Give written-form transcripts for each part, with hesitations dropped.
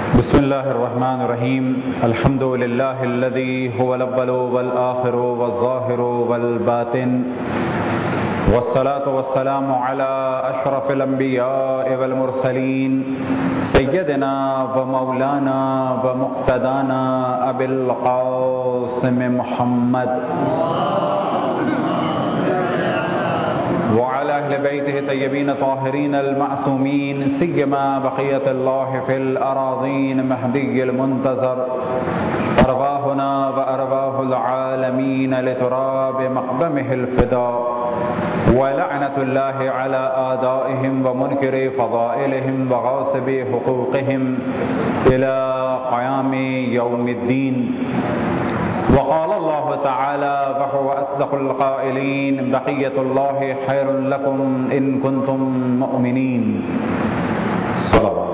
بسم الله الرحمن الرحيم. الحمد لله الذي هو الأول والآخر والظاهر والباطن، والصلاة والسلام على أشرف الأنبياء والمرسلين سيدنا ومولانا ومقتدانا أبي القاسم محمد وعلى أهل بيته الطيبين الطاهرين المعصومين، سيما بقية الله في الأراضين مهدي المنتظر، أرواحنا وأرواح العالمين لتراب مقدمه الفداء، ولعنة الله على آدائهم ومنكر فضائلهم وغاصب حقوقهم إلى قيام يوم الدين. وقال الله تعالى وهو أصدق القائلين: بقية الله خير لكم إن كنتم مؤمنين. صلوات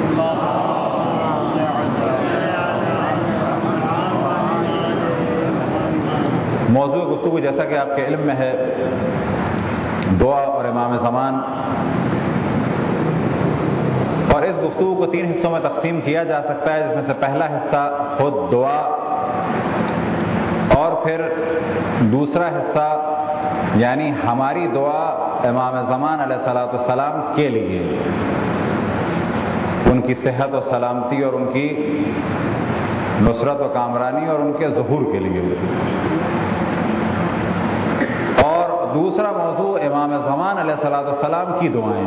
موضوع گفتگو جیسا کہ آپ کے علم میں ہے، دعا اور امام زمان، اور اس گفتگو کو 3 حصوں میں تقسیم کیا جا سکتا ہے، جس میں سے پہلا حصہ خود دعا، اور پھر دوسرا حصہ یعنی ہماری دعا امام زمان علیہ الصلوۃ والسلام کے لیے، ان کی صحت و سلامتی اور ان کی نصرت و کامرانی اور ان کے ظہور کے لیے، اور دوسرا موضوع امام زمان علیہ الصلوۃ والسلام کی دعائیں۔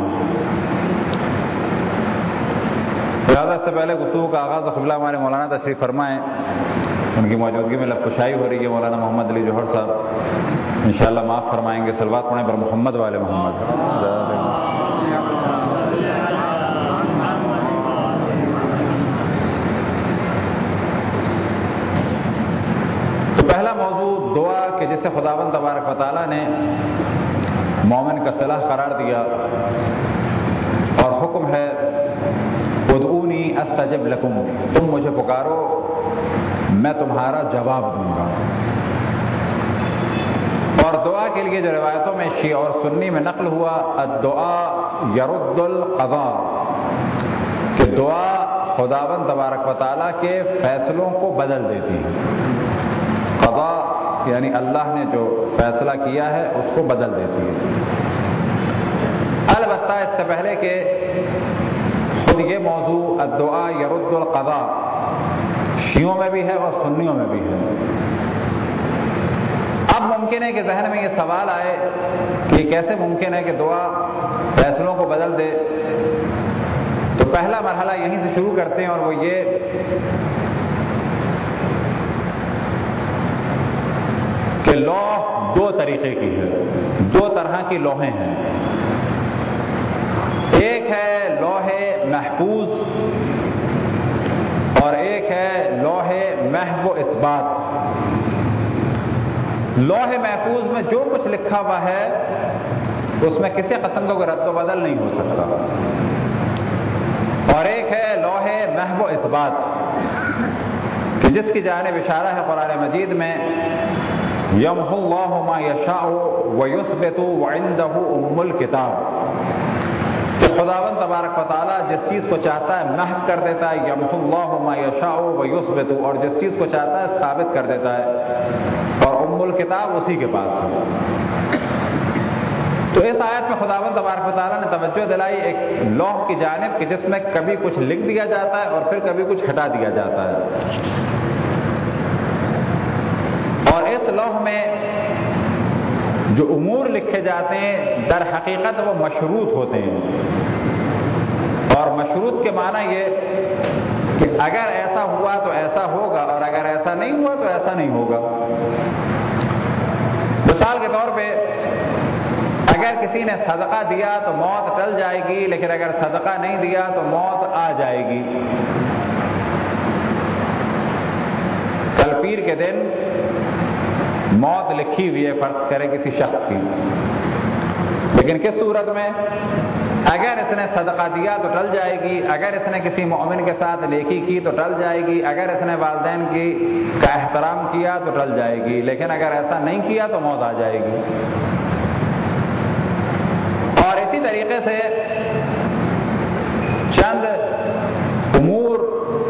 لہٰذا اس سے پہلے گفتگو کا آغاز قبلہ ہمارے مولانا تشریف فرمائیں، ان کی موجودگی میں لب کشائی ہو رہی ہے۔ مولانا محمد علی جوہر صاحب انشاءاللہ معاف فرمائیں گے۔ صلوات پڑھیں بر محمد والے محمد۔ تو پہلا موضوع دعا کہ جسے خداوند تبارک و تعالیٰ نے مومن کا صلاح قرار دیا، اور حکم ہے ادعونی استجب لکم، تم مجھے پکارو میں تمہارا جواب دوں گا۔ اور دعا کے لیے جو روایتوں میں شیعہ اور سنی میں نقل ہوا، الدعاء یرد القضاء، کہ دعا خداوند تبارک و تعالیٰ کے فیصلوں کو بدل دیتی ہے۔ قضاء یعنی اللہ نے جو فیصلہ کیا ہے اس کو بدل دیتی ہے۔ البتہ اس سے پہلے کہ خود یہ موضوع الدعاء یرد القضاء شیعوں میں بھی ہے اور سنیوں میں بھی ہے، اب ممکن ہے کہ ذہن میں یہ سوال آئے کہ کیسے ممکن ہے کہ دعا فیصلوں کو بدل دے؟ تو پہلا مرحلہ یہیں سے شروع کرتے ہیں، اور وہ یہ کہ لوح 2 طریقے کی ہے، 2 طرح کی لوحیں ہیں۔ ایک ہے لوح محفوظ اور ایک ہے لوح محو اثبات۔ لوح محفوظ میں جو کچھ لکھا ہوا ہے اس میں کسی قسم کا کوئی رد و بدل نہیں ہو سکتا، اور ایک ہے لوح محو اثبات کہ جس کی جانب اشارہ ہے قرآن مجید میں یمحو اللہ ما یشاء ویثبت وعندہ ام الکتاب، کہ خداوند تبارک و تعالیٰ جس چیز کو چاہتا ہے محو کر دیتا ہے، یمحو اللہ ما یشاء ویثبت، اور جس چیز کو چاہتا ہے ثابت کر دیتا ہے، اور ام الکتاب اسی کے پاس ہے۔ تو اس آیت میں خداوند تبارک و تعالیٰ نے توجہ دلائی ایک لوح کی جانب کہ جس میں کبھی کچھ لکھ دیا جاتا ہے اور پھر کبھی کچھ ہٹا دیا جاتا ہے، اور اس لوح میں جو امور لکھے جاتے ہیں در حقیقت وہ مشروط ہوتے ہیں، اور مشروط کے معنی یہ کہ اگر ایسا ہوا تو ایسا ہوگا، اور اگر ایسا نہیں ہوا تو ایسا نہیں ہوگا۔ مثال کے طور پہ اگر کسی نے صدقہ دیا تو موت ٹل جائے گی، لیکن اگر صدقہ نہیں دیا تو موت آ جائے گی۔ کل پیر کے دن موت لکھی ہوئی ہے فرض کرے کسی شخص کی، لیکن کس صورت میں؟ اگر اس نے صدقہ دیا تو ٹل جائے گی، اگر اس نے کسی مومن کے ساتھ نیکی کی تو ٹل جائے گی، اگر اس نے والدین کا احترام کیا تو ٹل جائے گی، لیکن اگر ایسا نہیں کیا تو موت آ جائے گی۔ اور اسی طریقے سے چند امور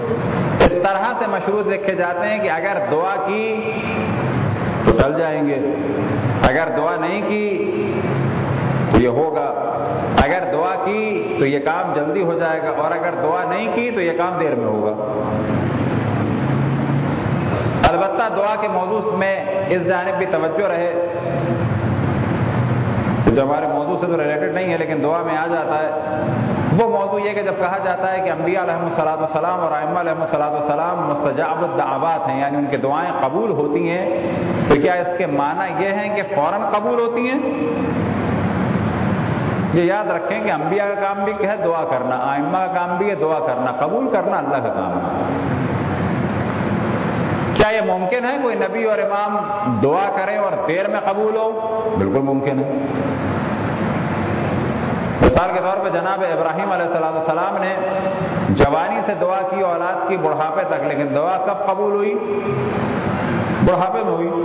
طرح سے مشروط لکھے جاتے ہیں کہ اگر دعا کی تو ٹل جائیں گے، اگر دعا نہیں کی تو یہ ہوگا، اگر دعا کی تو یہ کام جلدی ہو جائے گا، اور اگر دعا نہیں کی تو یہ کام دیر میں ہوگا۔ البتہ دعا کے موضوع میں اس جانب بھی توجہ رہے، جو ہمارے موضوع سے تو ریلیٹڈ نہیں ہے لیکن دعا میں آ جاتا ہے، وہ موضوع یہ کہ جب کہا جاتا ہے کہ انبیاء علیہم السلام اور ائمہ علیہم السلام مستجاب الدعوات ہیں، یعنی ان کی دعائیں قبول ہوتی ہیں، تو کیا اس کے معنی یہ ہیں کہ فوراً قبول ہوتی ہیں؟ یہ یاد رکھیں کہ انبیاء کا کام بھی ہے دعا کرنا، ائمہ کا کام بھی ہے دعا کرنا، قبول کرنا اللہ کا کام ہے۔ کیا یہ ممکن ہے کوئی نبی اور امام دعا کرے اور دیر میں قبول ہو؟ بالکل ممکن ہے۔ مثال کے طور پہ جناب ابراہیم علیہ السلام نے جوانی سے دعا کی اولاد کی بڑھاپے تک، لیکن دعا کب قبول ہوئی؟ بڑھاپے میں ہوئی۔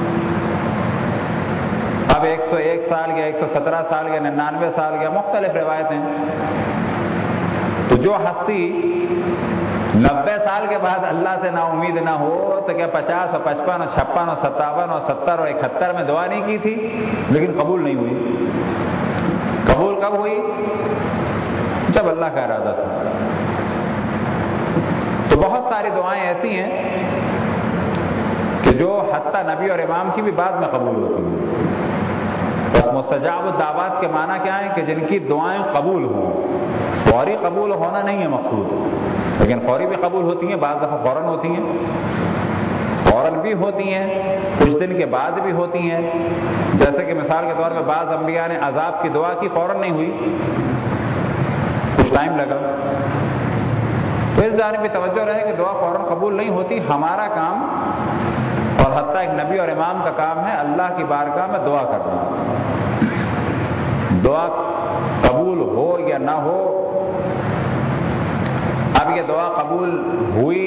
اب 101 سال گیا، 117 سال گیا، 99 سال گیا، مختلف روایتیں۔ تو جو ہستی 90 سال کے بعد اللہ سے نا امید نہ ہو تو کیا 50 اور 55 اور 56 اور 57 اور 70 اور 71 میں دعا نہیں کی تھی؟ لیکن قبول نہیں ہوئی۔ قبول کب ہوئی؟ جب اللہ کا ارادہ تھا۔ تو بہت ساری دعائیں ایسی ہیں کہ جو حتیٰ نبی اور امام کی بھی بعد میں قبول ہوتی ہیں۔ بس مستجاب الدعوات کے معنی کیا ہیں کہ جن کی دعائیں قبول ہوں، فوری قبول ہونا نہیں ہے مقصود، لیکن فوری بھی قبول ہوتی ہیں، بعض دفعہ فوراً ہوتی ہیں، فوراً بھی ہوتی ہیں، کچھ دن کے بعد بھی ہوتی ہیں۔ جیسے کہ مثال کے طور پہ بعض انبیاء نے عذاب کی دعا کی، فوراً نہیں ہوئی، کچھ ٹائم لگا۔ تو اس جانب بھی توجہ رہے کہ دعا فوراً قبول نہیں ہوتی۔ ہمارا کام اور حتیٰ ایک نبی اور امام کا کام ہے اللہ کی بارگاہ میں دعا کرنا۔ دعا قبول ہو یا نہ ہو، اب یہ دعا قبول ہوئی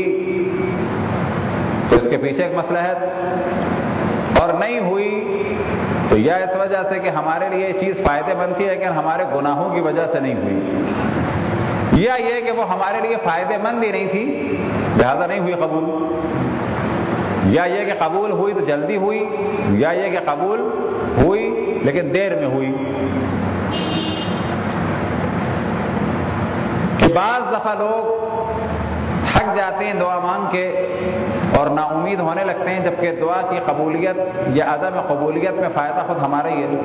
تو اس کے پیچھے ایک مسئلہ ہے، اور نہیں ہوئی تو یا اس وجہ سے کہ ہمارے لیے یہ چیز فائدے مند تھی لیکن ہمارے گناہوں کی وجہ سے نہیں ہوئی، یا یہ کہ وہ ہمارے لیے فائدے مند ہی نہیں تھی لہذا نہیں ہوئی قبول، یا یہ کہ قبول ہوئی تو جلدی ہوئی، یا یہ کہ قبول ہوئی لیکن دیر میں ہوئی۔ کہ بعض دفعہ لوگ تھک جاتے ہیں دعا مانگ کے اور نا امید ہونے لگتے ہیں، جبکہ دعا کی قبولیت یا عدم قبولیت میں فائدہ خود ہمارا ہی ہے۔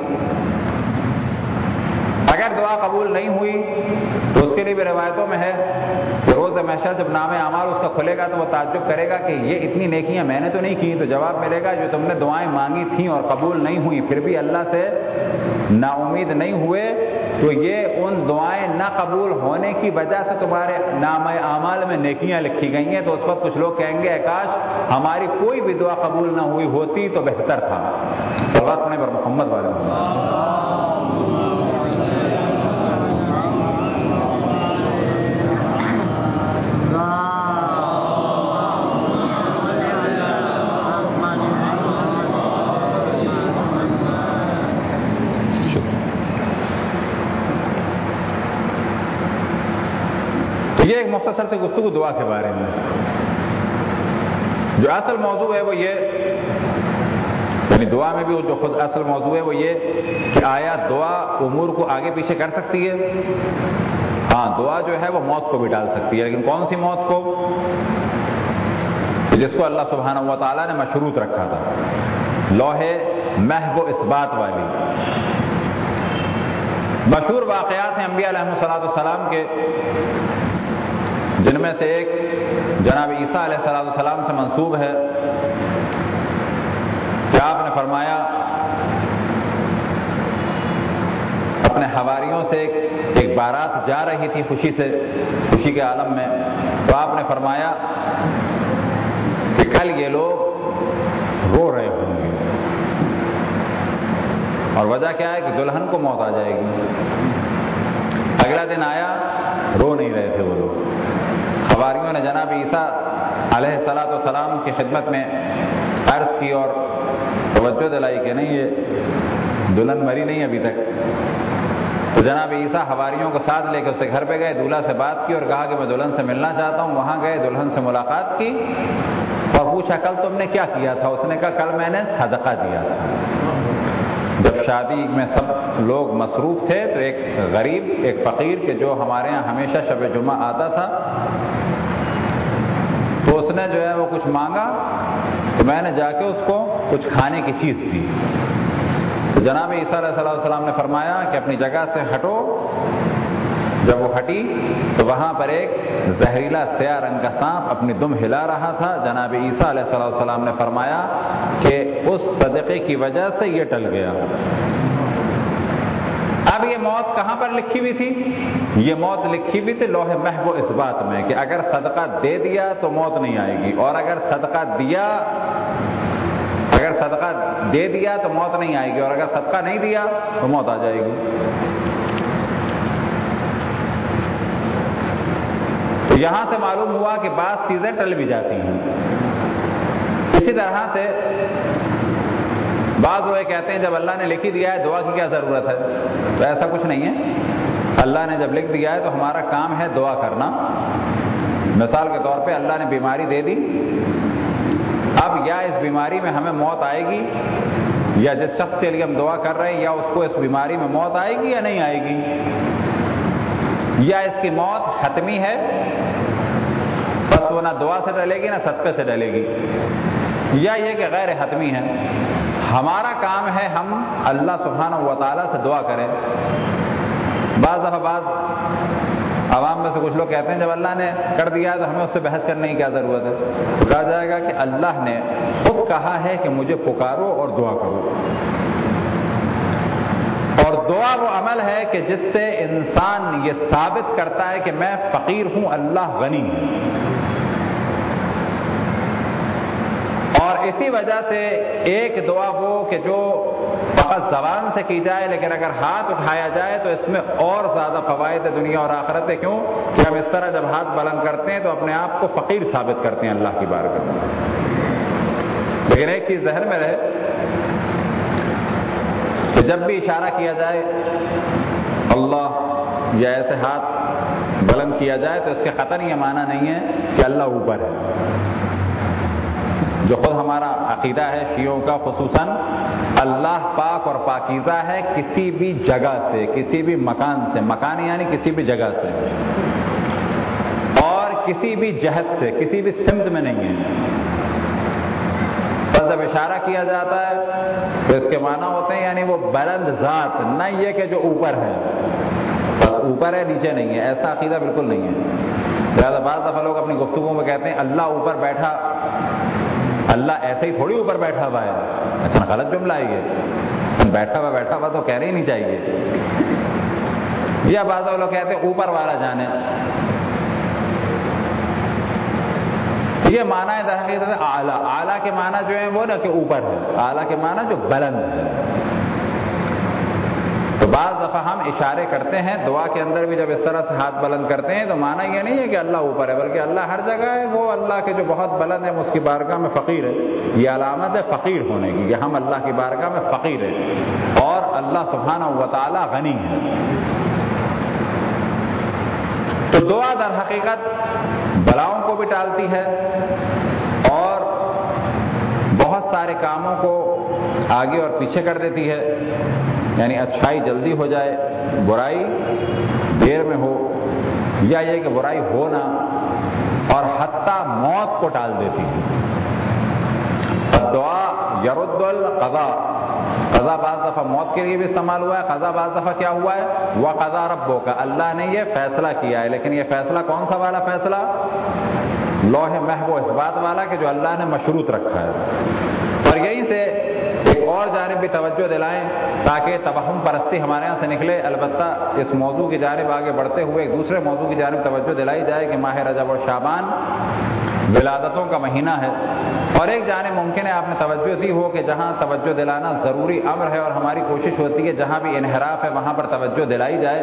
اگر دعا قبول نہیں ہوئی تو اس کے لیے بھی روایتوں میں ہے کہ روز محشر جب نام اعمال اس کا کھلے گا تو وہ تعجب کرے گا کہ یہ اتنی نیکیاں میں نے تو نہیں کی، تو جواب ملے گا جو تم نے دعائیں مانگی تھیں اور قبول نہیں ہوئی پھر بھی اللہ سے نا امید نہیں ہوئے، تو یہ ان دعائیں نہ قبول ہونے کی وجہ سے تمہارے نام اعمال میں نیکیاں لکھی گئی ہیں۔ تو اس وقت کچھ لوگ کہیں گے کاش ہماری کوئی بھی دعا قبول نہ ہوئی ہوتی تو بہتر تھا۔ صلوات پڑھیں پر محمد والے یہ ایک مختصر سے گفتگو دعا کے بارے میں۔ جو اصل موضوع ہے وہ یہ، یعنی دعا میں بھی جو خود اصل موضوع ہے وہ یہ کہ آیا دعا امور کو آگے پیچھے کر سکتی ہے؟ ہاں، دعا جو ہے وہ موت کو بھی ڈال سکتی ہے، لیکن کون سی موت کو؟ جس کو اللہ سبحانہ و تعالیٰ نے مشروط رکھا تھا، لوح محو اثبات والی۔ مشہور واقعات ہیں انبیاء علیہ السلام کے، جن میں سے ایک جناب عیسیٰ علیہ السلام سے منسوب ہے کہ آپ نے فرمایا اپنے حواریوں سے ایک بارات جا رہی تھی خوشی کے عالم میں، تو آپ نے فرمایا کہ کل یہ لوگ رو رہے ہوں گے، اور وجہ کیا ہے کہ دلہن کو موت آ جائے گی۔ اگلا دن آیا، رو نہیں رہے تھے وہ لوگ۔ حواریوں نے جناب عیسیٰ علیہ السلام کی خدمت میں عرض کی اور توجہ دلائی کہ نہیں، یہ دلہن مری نہیں ابھی تک۔ تو جناب عیسیٰ حواریوں کو ساتھ لے کے اس کے گھر پہ گئے، دولہا سے بات کی اور کہا کہ میں دلہن سے ملنا چاہتا ہوں۔ وہاں گئے، دلہن سے ملاقات کی اور پوچھا کل تم نے کیا کیا تھا؟ اس نے کہا کل میں نے صدقہ دیا تھا۔ جب شادی میں سب لوگ مصروف تھے تو ایک غریب، ایک فقیر کہ جو ہمارے ہاں ہمیشہ شب جمعہ آتا تھا، تو اس نے جو ہے وہ کچھ مانگا، تو میں نے جا کے اس کو کچھ کھانے کی چیز دی۔ تو جناب عیسیٰ علیہ السلام نے فرمایا کہ اپنی جگہ سے ہٹو۔ جب وہ ہٹی تو وہاں پر ایک زہریلا سیاہ رنگ کا سانپ اپنی دم ہلا رہا تھا۔ جناب عیسیٰ علیہ السلام نے فرمایا کہ اس صدقے کی وجہ سے یہ ٹل گیا۔ اب یہ موت کہاں پر لکھی ہوئی تھی؟ یہ موت لکھی ہوئی تھی لوح محو اثبات میں کہ اگر صدقہ دے دیا تو موت نہیں آئے گی، اور اگر صدقہ دے دیا تو موت نہیں آئے گی، اور اگر صدقہ نہیں دیا تو موت آ جائے گی۔ تو یہاں سے معلوم ہوا کہ بعض چیزیں ٹل بھی جاتی ہیں۔ اسی طرح سے بعض لوگ کہتے ہیں جب اللہ نے لکھ ہی دیا ہے دعا کی کیا ضرورت ہے؟ تو ایسا کچھ نہیں ہے۔ اللہ نے جب لکھ دیا ہے تو ہمارا کام ہے دعا کرنا۔ مثال کے طور پہ اللہ نے بیماری دے دی، اب یا اس بیماری میں ہمیں موت آئے گی، یا جس شخص کے لیے ہم دعا کر رہے ہیں یا اس کو اس بیماری میں موت آئے گی یا نہیں آئے گی، یا اس کی موت حتمی ہے، بس وہ نہ دعا سے ڈلے گی نہ صدقے سے ڈلے گی، یا یہ کہ غیر حتمی ہے۔ ہمارا کام ہے ہم اللہ سبحانہ و تعالیٰ سے دعا کریں۔ بعض عوام میں سے کچھ لوگ کہتے ہیں جب اللہ نے کر دیا ہے تو ہمیں اس سے بحث کرنے کی کیا ضرورت ہے؟ تو کہا جائے گا کہ اللہ نے خود کہا ہے کہ مجھے پکارو اور دعا کرو، اور دعا وہ عمل ہے کہ جس سے انسان یہ ثابت کرتا ہے کہ میں فقیر ہوں، اللہ غنی ہے۔ اور اسی وجہ سے ایک دعا وہ کہ جو فقط زبان سے کی جائے لیکن اگر ہاتھ اٹھایا جائے تو اس میں اور زیادہ فوائد دنیا اور آخرت ہے۔ کیوں کہ ہم اس طرح جب ہاتھ بلند کرتے ہیں تو اپنے آپ کو فقیر ثابت کرتے ہیں اللہ کی بارگاہ میں۔ لیکن ایک چیز ذہن میں رہے کہ جب بھی اشارہ کیا جائے اللہ یا ایسے ہاتھ بلند کیا جائے تو اس کے قطعاً یہ معنی نہیں ہے کہ اللہ اوپر ہے، جو خود ہمارا عقیدہ ہے شیعوں کا خصوصاً، اللہ پاک اور پاکیزہ ہے کسی بھی جگہ سے، کسی بھی مکان سے، مکان یعنی کسی بھی جگہ سے، اور کسی بھی جہت سے، کسی بھی سمت میں نہیں ہے۔ بس جب اشارہ کیا جاتا ہے تو اس کے معنی ہوتے ہیں یعنی وہ بلند ذات، نہ یہ کہ جو اوپر ہے، بس اوپر ہے نیچے نہیں ہے، ایسا عقیدہ بالکل نہیں ہے۔ لہٰذا بعض دفعہ لوگ اپنی گفتگو میں کہتے ہیں اللہ اوپر بیٹھا، اللہ ایسے ہی تھوڑی اوپر بیٹھا ہوا ہے، اچھا غلط جملہ ہے یہ، بیٹھا ہوا تو کہنا ہی نہیں چاہیے۔ یا بعض لوگ کہتے ہیں اوپر والا جانے، یہ معنی ہے در حقیقت اعلیٰ، اعلیٰ کے معنی جو ہیں وہ نہ کہ اوپر ہے، اعلیٰ کے معنی جو بلند ہے۔ تو بعض دفعہ ہم اشارے کرتے ہیں دعا کے اندر بھی جب اس طرح سے ہاتھ بلند کرتے ہیں تو معنی یہ نہیں ہے کہ اللہ اوپر ہے، بلکہ اللہ ہر جگہ ہے، وہ اللہ کے جو بہت بلند ہے اس کی بارگاہ میں فقیر ہے۔ یہ علامت ہے فقیر ہونے کی کہ ہم اللہ کی بارگاہ میں فقیر ہیں، اور اللہ سبحانہ و تعالی غنی ہے۔ تو دعا در حقیقت بلاؤں کو بھی ٹالتی ہے اور بہت سارے کاموں کو آگے اور پیچھے کر دیتی ہے، یعنی اچھائی جلدی ہو جائے، برائی دیر میں ہو، یا یہ کہ برائی ہو نہ، اور حتیٰ موت کو ٹال دیتی ہے۔ الدعا یرد القضاء، قضا بعض دفعہ موت کے لیے بھی استعمال ہوا ہے، قضا بعض دفعہ کیا ہوا ہے وقضى ربک، اللہ نے یہ فیصلہ کیا ہے، لیکن یہ فیصلہ کون سا والا فیصلہ؟ لوح محو اثبات والا کہ جو اللہ نے مشروط رکھا ہے۔ اور یہیں سے ایک اور جانب بھی توجہ دلائیں تاکہ توہم پرستی ہمارے یہاں سے نکلے۔ البتہ اس موضوع کی جانب آگے بڑھتے ہوئے ایک دوسرے موضوع کی جانب توجہ دلائی جائے کہ ماہ رجب اور شعبان ولادتوں کا مہینہ ہے، اور ایک جانب ممکن ہے آپ نے توجہ دی ہو کہ جہاں توجہ دلانا ضروری امر ہے اور ہماری کوشش ہوتی ہے جہاں بھی انحراف ہے وہاں پر توجہ دلائی جائے،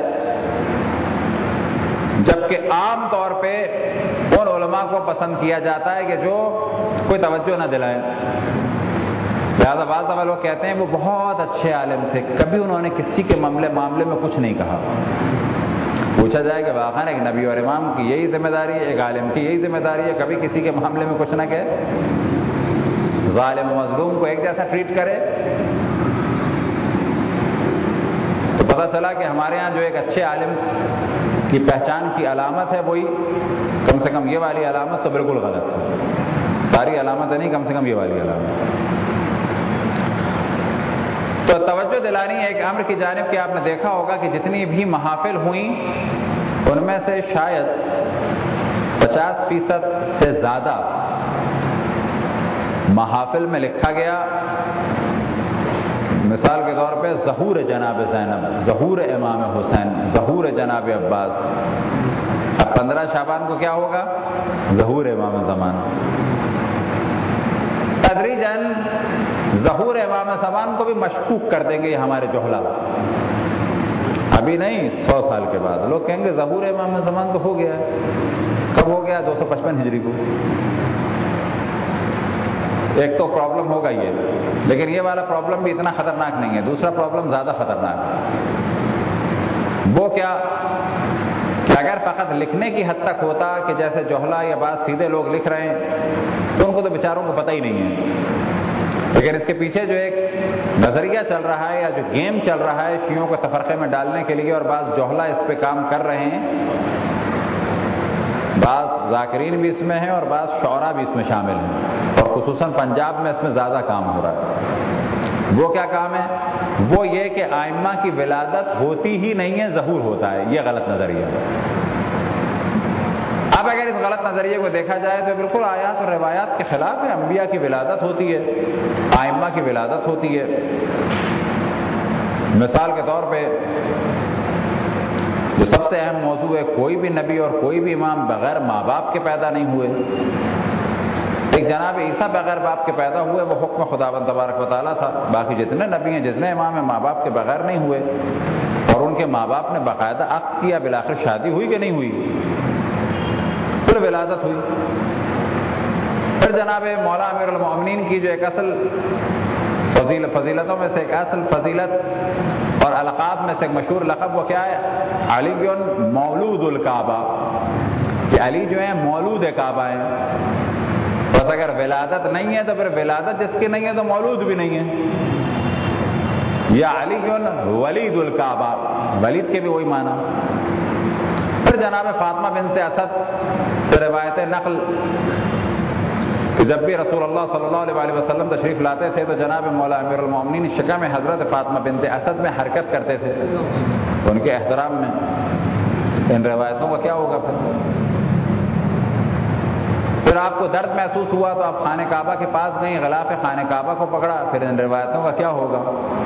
جبکہ عام طور پہ ان علماء کو پسند کیا جاتا ہے کہ جو کوئی توجہ نہ دلائیں۔ لہٰذا بعض دفعہ لوگ کہتے ہیں وہ بہت اچھے عالم تھے، کبھی انہوں نے کسی کے معاملے میں کچھ نہیں کہا۔ پوچھا جائے کہ واقعاً ایک نبی اور امام کی یہی ذمہ داری ہے، ایک عالم کی یہی ذمہ داری ہے، کبھی کسی کے معاملے میں کچھ نہ کہے، ظالم و مظلوم کو ایک جیسا ٹریٹ کرے؟ تو پتہ چلا کہ ہمارے ہاں جو ایک اچھے عالم کی پہچان کی علامت ہے وہی کم سے کم یہ والی علامت تو بالکل غلط ہے، ساری علامتیں نہیں، کم سے کم یہ والی علامت۔ تو توجہ دلانی ہے ایک امر کی جانب کہ آپ نے دیکھا ہوگا کہ جتنی بھی محافل ہوئیں ان میں سے شاید 50% سے زیادہ محافل میں لکھا گیا، مثال کے طور پہ ظہور جناب زینب، ظہور امام حسین، ظہور جناب عباس۔ اب 15 شعبان کو کیا ہوگا؟ ظہور امام زمان۔ تدریجاً ظہور امام زمان کو بھی مشکوک کر دیں گے یہ ہمارے جوہلا، ابھی نہیں 100 سال کے بعد لوگ کہیں گے ظہور امام زمان تو ہو گیا ہے۔ کب ہو گیا؟ 255 ہجری کو۔ ایک تو پرابلم ہوگا یہ، لیکن یہ والا پرابلم بھی اتنا خطرناک نہیں ہے، دوسرا پرابلم زیادہ خطرناک ہے۔ وہ کیا کہ اگر فقط لکھنے کی حد تک ہوتا کہ جیسے جوہلا یا بعض سیدھے لوگ لکھ رہے ہیں تو ان کو تو بیچاروں کو پتہ ہی نہیں ہے، لیکن اس کے پیچھے جو ایک نظریہ چل رہا ہے یا جو گیم چل رہا ہے شیعوں کو تفرقے میں ڈالنے کے لیے، اور بعض جوہلا اس پہ کام کر رہے ہیں، بعض ذاکرین بھی اس میں ہیں اور بعض شعراء بھی اس میں شامل ہیں، اور خصوصاً پنجاب میں اس میں زیادہ کام ہو رہا ہے۔ وہ کیا کام ہے؟ وہ یہ کہ ائمہ کی ولادت ہوتی ہی نہیں ہے، ظہور ہوتا ہے۔ یہ غلط نظریہ ہے۔ اب اگر اس غلط نظریے کو دیکھا جائے تو بالکل آیات اور روایات کے خلاف ہے۔ انبیاء کی ولادت ہوتی ہے، ائمہ کی ولادت ہوتی ہے۔ مثال کے طور پہ جو سب سے اہم موضوع ہے، کوئی بھی نبی اور کوئی بھی امام بغیر ماں باپ کے پیدا نہیں ہوئے۔ ایک جناب عیسیٰ بغیر باپ کے پیدا ہوئے، وہ حکم خداوند تبارک و تعالیٰ تھا۔ باقی جتنے نبی ہیں، جتنے امام ہیں، ماں باپ کے بغیر نہیں ہوئے، اور ان کے ماں باپ نے باقاعدہ عقد کیا، بالآخر شادی ہوئی کہ نہیں ہوئی، پھر ولادت ہوئی۔ پھر جناب مولا امیر المومنین کی جو ایک اصل فضیلتوں میں سے ایک اصل فضیلت اور القاب میں سے ایک مشہور لقب وہ کیا ہے؟ علی مولود الکعبہ، کہ علی جو ہیں مولود کعبہ ہیں۔ بس اگر ولادت نہیں ہے تو پھر ولادت جس کی نہیں ہے تو مولود بھی نہیں ہے۔ یا علی ولید الکعبہ، ولید کے بھی وہی معنی۔ پھر جناب فاطمہ بنت اسد سے روایت نقل کہ جب بھی رسول اللہ صلی اللہ علیہ وسلم تشریف لاتے تھے تو جناب مولا امیر المومنین شکم حضرت فاطمہ بنت اسد میں حرکت کرتے تھے، ان کے احترام میں۔ ان روایتوں کا کیا ہوگا پھر آپ کو درد محسوس ہوا تو آپ خانہ کعبہ کے پاس گئیں، غلاف خانہ کعبہ کو پکڑا، پھر ان روایتوں کا کیا ہوگا؟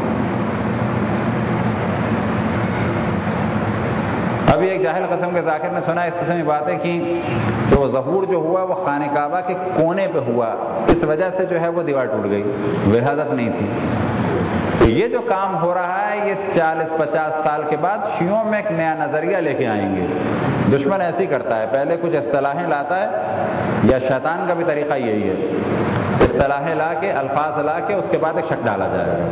ابھی ایک جاہل قسم کے ذاکر نے سنا اس قسم کی باتیں کی کہ وہ ظہور جو ہوا وہ خانہ کعبہ کے کونے پہ ہوا، اس وجہ سے جو ہے وہ دیوار ٹوٹ گئی، ولادت نہیں تھی۔ تو یہ جو کام ہو رہا ہے یہ 40-50 سال کے بعد شیعوں میں ایک نیا نظریہ لے کے آئیں گے۔ دشمن ایسے ہی کرتا ہے، پہلے کچھ اصطلاحیں لاتا ہے، یا شیطان کا بھی طریقہ یہی ہے، اصطلاحیں لا کے، الفاظ لا کے، اس کے بعد ایک شک ڈالا جائے گا۔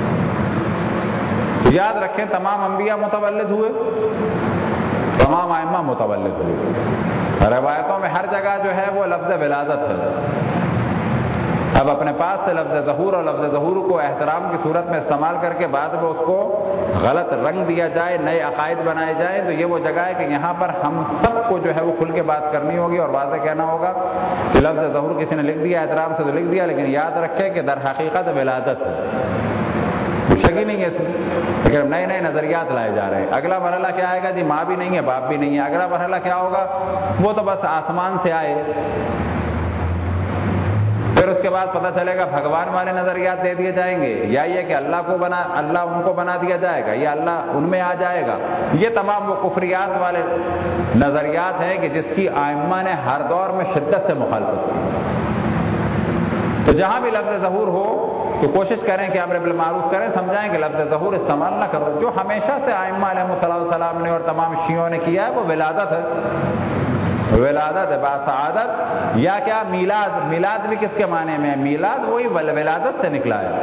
تو یاد رکھیں تمام انبیاء متولد ہوئے، تمام ائمہ متولد ہوئے۔ روایتوں میں ہر جگہ جو ہے وہ لفظ ولادت ہے۔ اب اپنے پاس سے لفظ ظہور اور لفظ ظہور کو احترام کی صورت میں استعمال کر کے بعد میں اس کو غلط رنگ دیا جائے، نئے عقائد بنائے جائیں، تو یہ وہ جگہ ہے کہ یہاں پر ہم سب کو جو ہے وہ کھل کے بات کرنی ہوگی اور واضح کہنا ہوگا کہ لفظ ظہور کسی نے لکھ دیا احترام سے تو لکھ دیا، لیکن یاد رکھے کہ در حقیقت ولادت ہے، کچھ شک ہی نہیں ہے اس میں۔ لیکن نئے نئے نظریات لائے جا رہے ہیں۔ اگلا مرحلہ کیا آئے گا؟ جی ماں بھی نہیں ہے، باپ بھی نہیں ہے۔ اگلا مرحلہ کیا ہوگا؟ وہ تو بس آسمان سے آئے۔ پھر اس کے بعد پتہ چلے گا بھگوان والے نظریات دے دیے جائیں گے، یا یہ کہ اللہ ان کو بنا دیا جائے گا، یا اللہ ان میں آ جائے گا۔ یہ تمام وہ کفریات والے نظریات ہیں کہ جس کی ائمہ نے ہر دور میں شدت سے مخالفت کی۔ تو جہاں بھی لفظ ظہور ہو تو کوشش کریں کہ امر بالمعروف کریں، سمجھائیں کہ لفظ ظہور استعمال نہ کرو۔ جو ہمیشہ سے ائمہ علیہ السلام نے اور تمام شیعوں نے کیا ہے وہ ولادت ہے۔ ولادت باسعادت، یا کیا میلاد، میلاد بھی کس کے معنی میں ہے؟ میلاد وہی ولادت سے نکلا ہے.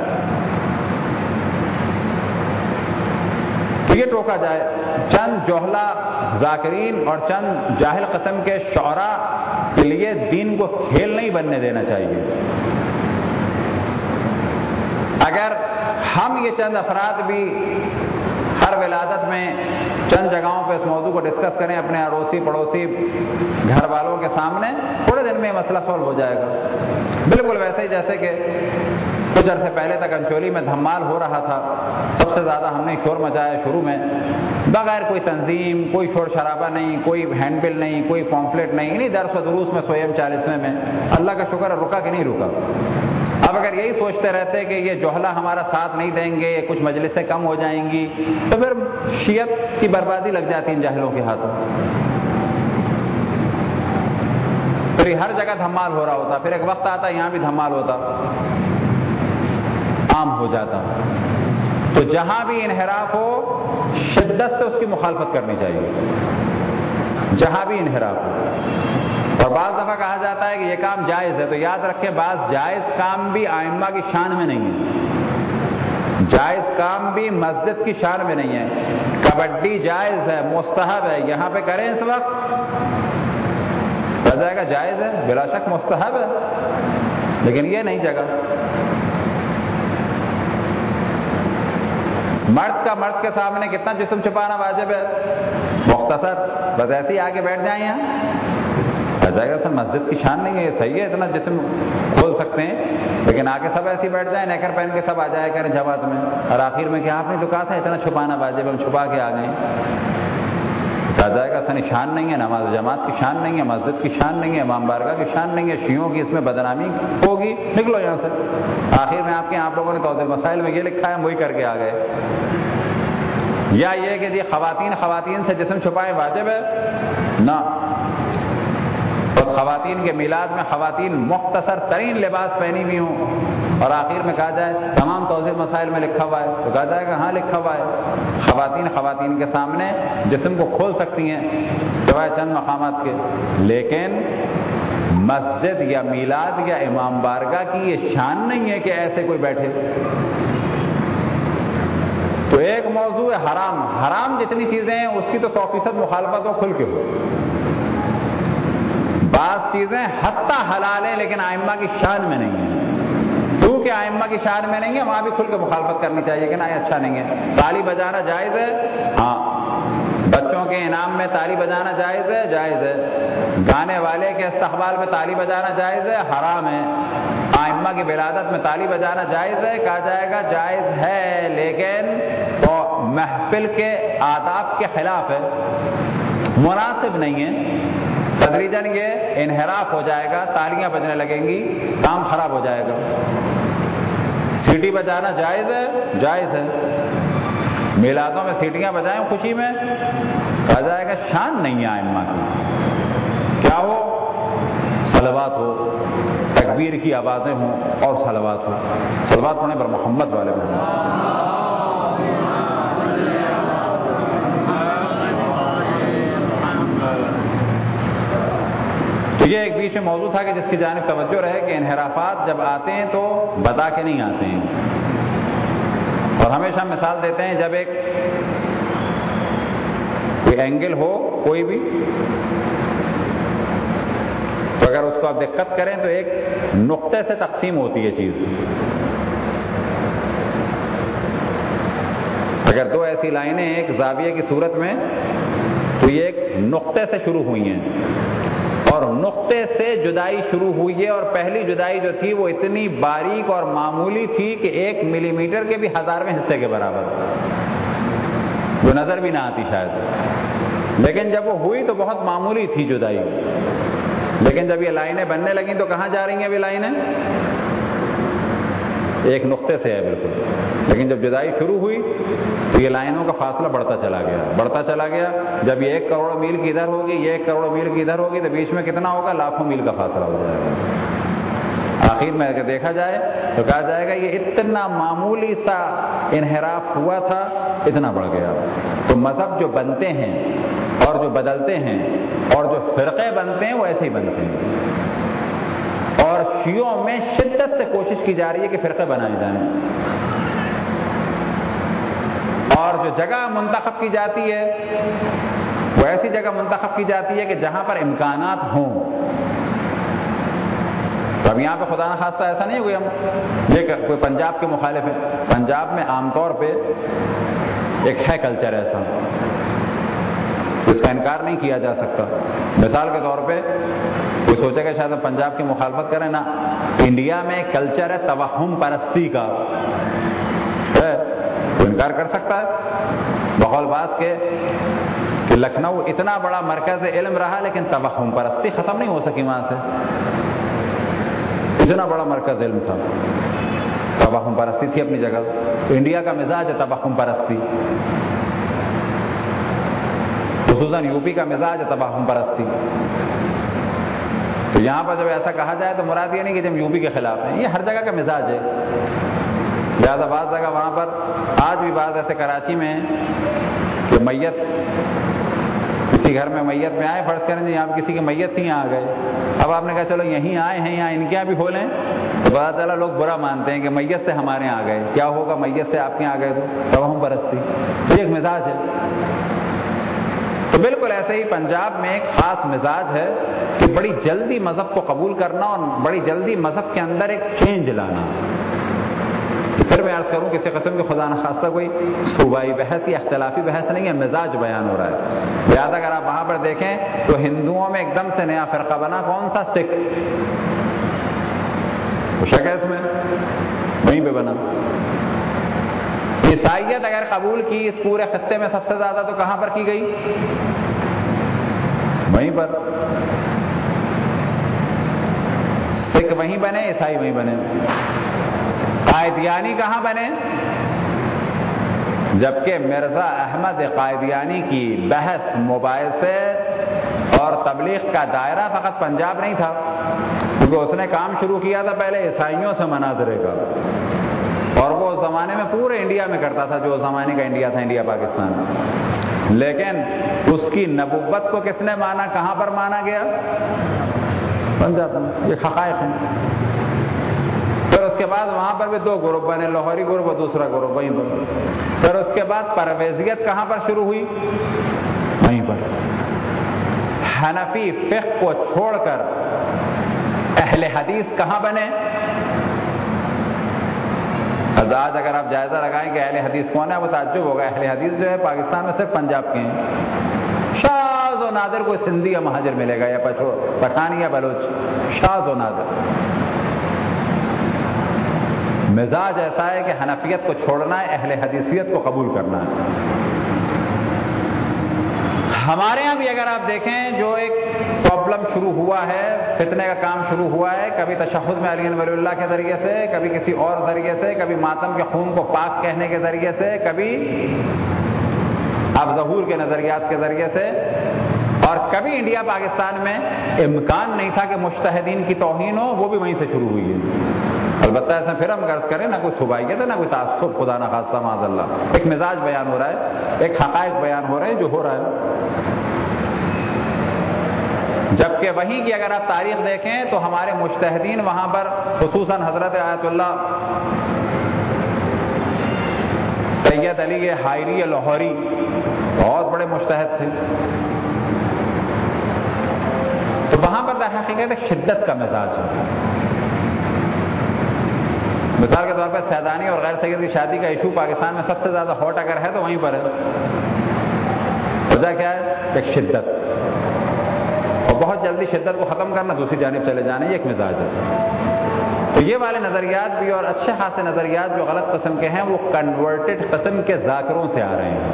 تو یہ ٹوکا جائے. چند جوہلا ذاکرین اور چند جاہل قسم کے شعراء کے لیے دین کو کھیل نہیں بننے دینا چاہیے. اگر ہم یہ چند افراد بھی ہر ولادت میں چند جگہوں پہ اس موضوع کو ڈسکس کریں اپنے اڑوسی پڑوسی گھر والوں کے سامنے، تھوڑے دن میں مسئلہ سولو ہو جائے گا. بالکل ویسے ہی جیسے کہ کچھ عرصے پہلے تک انچولی میں دھمال ہو رہا تھا، سب سے زیادہ ہم نے شور مچایا شروع میں، بغیر کوئی تنظیم، کوئی شور شرابہ نہیں، کوئی ہینڈ بل نہیں، کوئی پامفلیٹ نہیں، انہیں درس و دروس میں سویم 40ویں میں. اللہ کا شکر ہے رکا کہ نہیں رکا. اب اگر یہی سوچتے رہتے کہ یہ جوہلا ہمارا ساتھ نہیں دیں گے، کچھ مجلسیں کم ہو جائیں گی، تو پھر شیعت کی بربادی لگ جاتی ان جاہلوں کے ہاتھوں. پھر ہر جگہ دھمال ہو رہا ہوتا، پھر ایک وقت آتا یہاں بھی دھمال ہوتا، عام ہو جاتا. تو جہاں بھی انحراف ہو شدت سے اس کی مخالفت کرنی چاہیے، جہاں بھی انحراف ہو. اور بعض دفعہ کہا جاتا ہے کہ یہ کام جائز ہے، تو یاد رکھیں بعض جائز کام بھی ائمہ کی شان میں نہیں ہے. جائز کام بھی مسجد کی شان میں نہیں ہے. کبڈی جائز ہے، مستحب ہے، یہاں پہ کریں اس وقت کہا جائے گا جائز ہے، بلا شک مستحب ہے، لیکن یہ نہیں جگہ. مرد کا مرد کے سامنے کتنا جسم چھپانا واجب ہے؟ مختصر، بس ایسے ہی آگے بیٹھ جائیں یہاں. کہا جائے گا سر مسجد کی شان نہیں ہے، یہ صحیح ہے اتنا جسم کھول سکتے ہیں، لیکن آگے سب ایسے ہی بیٹھ جائیں، نیکر پہن کے سب آ جائے کریں جماعت میں، اور آخر میں کہ آپ نے جو کہا تھا اتنا چھپانا واجب، ہم چھپا کے آ گئے. کہا جائے گا سر شان نہیں ہے، نماز جماعت کی شان نہیں ہے، مسجد کی شان نہیں ہے، امام بارگاہ کی شان نہیں ہے، شیعوں کی اس میں بدنامی ہوگی، نکلو یہاں سے. آخر میں آپ لوگوں نے توضیح مسائل میں یہ لکھا ہے، ہم وہی کر کے آ گئے. یا یہ کہ جی خواتین سے جسم چھپائے واجب ہے نہ. بس خواتین کے میلاد میں خواتین مختصر ترین لباس پہنی ہوئی ہوں اور آخر میں کہا جائے تمام توضیح مسائل میں لکھا ہوا ہے، تو کہا جائے گا ہاں لکھا ہوا ہے. خواتین کے سامنے جسم کو کھول سکتی ہیں سوائے چند مقامات کے، لیکن مسجد یا میلاد یا امام بارگاہ کی یہ شان نہیں ہے کہ ایسے کوئی بیٹھے. تو ایک موضوع ہے حرام جتنی چیزیں ہیں اس کی تو 100% مخالفت ہو کھل کے ہو. بعض چیزیں حتی حلال ہیں لیکن ائمہ کی شان میں نہیں ہیں، کیونکہ ائمہ کی شان میں نہیں ہے وہاں بھی کھل کے مخالفت کرنی چاہیے کہ نہ یہ اچھا نہیں ہے. تالی بجانا جائز ہے، ہاں. بچوں کے انعام میں تالی بجانا جائز ہے، جائز ہے. گانے والے کے استقبال میں تالی بجانا جائز ہے، حرام ہے. ائمہ کی ولادت میں تالی بجانا جائز ہے، کہا جائے گا جائز ہے، لیکن تو محفل کے آداب کے خلاف ہے، مناسب نہیں ہے. تدریجاً یہ انحراف ہو جائے گا، تالیاں بجنے لگیں گی، کام خراب ہو جائے گا. سیٹی بجانا جائز ہے، جائز ہے. میلادوں میں سیٹیاں بجائیں خوشی میں، کہا جائے گا شان نہیں ہے ائمہ کی. کیا ہو؟ صلوات ہو، تکبیر کی آوازیں ہوں اور صلوات ہو. صلوات ہونے پر محمد والے محمد. تو یہ ایک بیچ میں موضوع تھا کہ جس کی جانب توجہ رہے کہ انحرافات جب آتے ہیں تو بتا کے نہیں آتے ہیں. اور ہمیشہ مثال دیتے ہیں جب ایک کوئی اینگل ہو کوئی بھی، تو اگر اس کو آپ دقت کریں تو ایک نقطے سے تقسیم ہوتی ہے چیز. اگر دو ایسی لائنیں ایک زاویے کی صورت میں، تو یہ ایک نقطے سے شروع ہوئی ہیں اور نقطے سے جدائی شروع ہوئی ہے، اور پہلی جدائی جو تھی وہ اتنی باریک اور معمولی تھی کہ 1 ملی میٹر کے بھی 1000ویں حصے کے برابر، جو نظر بھی نہ آتی شاید. لیکن جب وہ ہوئی تو بہت معمولی تھی جدائی. لیکن جب یہ لائنیں بننے لگیں تو کہاں جا رہی ہیں ابھی لائنیں؟ ایک نقطے سے ہے بالکل. لیکن جب جدائی شروع ہوئی تو یہ لائنوں کا فاصلہ بڑھتا چلا گیا. جب یہ 1 کروڑ میل کی ادھر ہوگی، یہ 1 کروڑ میل کی ادھر ہوگی، تو بیچ میں کتنا ہوگا؟ لاکھوں میل کا فاصلہ ہو جائے گا. آخر میں اگر دیکھا جائے تو کہا جائے گا یہ اتنا معمولی سا انحراف ہوا تھا، اتنا بڑھ گیا. تو مذہب جو بنتے ہیں اور جو بدلتے ہیں اور جو فرقے بنتے ہیں وہ ایسے ہی بنتے ہیں، اور شیعوں میں شدت سے کوشش کی جا رہی ہے کہ فرقے بنائے جائیں، اور جو جگہ منتخب کی جاتی ہے وہ ایسی جگہ منتخب کی جاتی ہے کہ جہاں پر امکانات ہوں۔ تو اب یہاں پہ خدا نخواستہ ایسا نہیں ہوگا ہم یہ کوئی پنجاب کے مخالف ہے، پنجاب میں عام طور پہ ایک ہے کلچر ایسا، اس کا انکار نہیں کیا جا سکتا۔ مثال کے طور پہ کوئی سوچے گا شاید ہم پنجاب کی مخالفت کریں، نا، انڈیا میں ایک کلچر ہے توہم پرستی کا، ہے، کوئی انکار کر سکتا ہے؟ بقول بات کے کہ لکھنؤ اتنا بڑا مرکز علم رہا لیکن توہم پرستی ختم نہیں ہو سکی وہاں سے، اتنا بڑا مرکز علم تھا، توہم پرستی تھی اپنی جگہ۔ انڈیا کا مزاج ہے توہم پرستی، خصوصاً یوپی کا مزاج ہے توہم پرستی۔ تو یہاں پر جب ایسا کہا جائے تو مراد یہ نہیں کہ جب یوپی کے خلاف ہیں، یہ ہر جگہ کا مزاج ہے۔ لہٰذا بعض جگہ وہاں پر آج بھی بعض ایسے کراچی میں کہ میت کسی گھر میں میت میں آئے، فرض کریں یہاں پہ کسی کی میت تھی، یہاں آ گئے، اب آپ نے کہا چلو یہیں آئے ہیں یہاں ان کے یہاں بھی کھولیں، تو پتہ چلا لوگ برا مانتے ہیں کہ میت سے ہمارے یہاں آ گئے، کیا ہوگا میت سے آپ کے یہاں آ گئے تو توہم پرستی، یہ ایک مزاج ہے۔ تو بالکل ایسے ہی پنجاب میں ایک خاص مزاج ہے کہ بڑی جلدی مذہب کو قبول کرنا اور بڑی جلدی مذہب کے اندر ایک چینج لانا۔ پھر میں عرض کروں کسی قسم کی خدا نخواستہ کوئی صوبائی بحث یا اختلافی بحث نہیں ہے، مزاج بیان ہو رہا ہے۔ لہٰذا اگر آپ وہاں پر دیکھیں تو ہندوؤں میں ایک دم سے نیا فرقہ بنا، کون سا؟ سکھ، شک ہے اس میں، وہیں پہ بنا۔ عیسائیت اگر قبول کی اس پورے خطے میں سب سے زیادہ تو کہاں پر کی گئی؟ وہیں پر۔ سکھ وہیں بنے، عیسائی وہیں بنے۔ قائدیانی کہاں بنے؟ جبکہ مرزا احمد قائدیانی کی بحث، مباحثے اور تبلیغ کا دائرہ فقط پنجاب نہیں تھا، کیونکہ اس نے کام شروع کیا تھا پہلے عیسائیوں سے مناظرے کا، اور وہ اس زمانے میں پورے انڈیا میں کرتا تھا، جو اس زمانے کا انڈیا تھا، انڈیا پاکستان۔ لیکن اس کی نبوت کو کس نے مانا؟ کہاں پر مانا گیا؟ پنجاب میں۔ یہ حقائق ہیں۔ پھر اس کے بعد وہاں پر بھی دو گروپ بنے، لاہوری گروپ اور دوسرا گروپ وہیں پر۔ پھر اس کے بعد پرویزیت کہاں پر شروع ہوئی؟ وہیں پر۔ حنفی فقہ کو چھوڑ کر اہل حدیث کہاں بنے؟ آج اگر آپ جائزہ لگائیں کہ اہل حدیث کون ہے، وہ تعجب ہوگا۔ اہل حدیث جو ہے پاکستان میں صرف پنجاب کے ہیں، شاذ و نادر کوئی سندھی یا مہاجر ملے گا، یا پٹھان یا بلوچ، شاذ و نادر۔ مزاج ایسا ہے کہ حنفیت کو چھوڑنا ہے، اہل حدیثیت کو قبول کرنا ہے۔ ہمارے ہاں بھی اگر آپ دیکھیں جو ایک پرابلم شروع ہوا ہے، فتنے کا کام شروع ہوا ہے، کبھی تشہد میں علی ولی اللہ کے ذریعے سے، کبھی کسی اور ذریعے سے، کبھی ماتم کے خون کو پاک کہنے کے ذریعے سے، کبھی اب ظہور کے نظریات کے ذریعے سے، اور کبھی انڈیا پاکستان میں امکان نہیں تھا کہ مجتہدین کی توہین ہو، وہ بھی وہیں سے شروع ہوئی ہے۔ البتہ ایسا پھر ہم غرض کریں نہ کوئی صوبائیت ہے نہ کوئی تعصب، خدا نہ خواستہ معاذ اللہ، ایک مزاج بیان ہو رہا ہے، ایک حقائق بیان ہو رہے ہیں جو ہو رہا ہے۔ جبکہ وہیں کی اگر آپ تاریخ دیکھیں تو ہمارے مجتہدین وہاں پر، خصوصاً حضرت آیت اللہ سید علی حائری لاہوری بہت بڑے مجتہد تھے، تو وہاں پر در حقیقت شدت کا مزاج ہے۔ مثال کے طور پر سیدانی اور غیر سید کی شادی کا ایشو پاکستان میں سب سے زیادہ ہاٹ اگر ہے تو وہیں پر ہے۔ وجہ کیا ہے؟ ایک شدت، اور بہت جلدی شدت کو ختم کرنا، دوسری جانب چلے جانا، یہ ایک مزاج ہے۔ تو یہ والے نظریات بھی اور اچھے خاصے نظریات جو غلط قسم کے ہیں وہ کنورٹڈ قسم کے ذاکروں سے آ رہے ہیں۔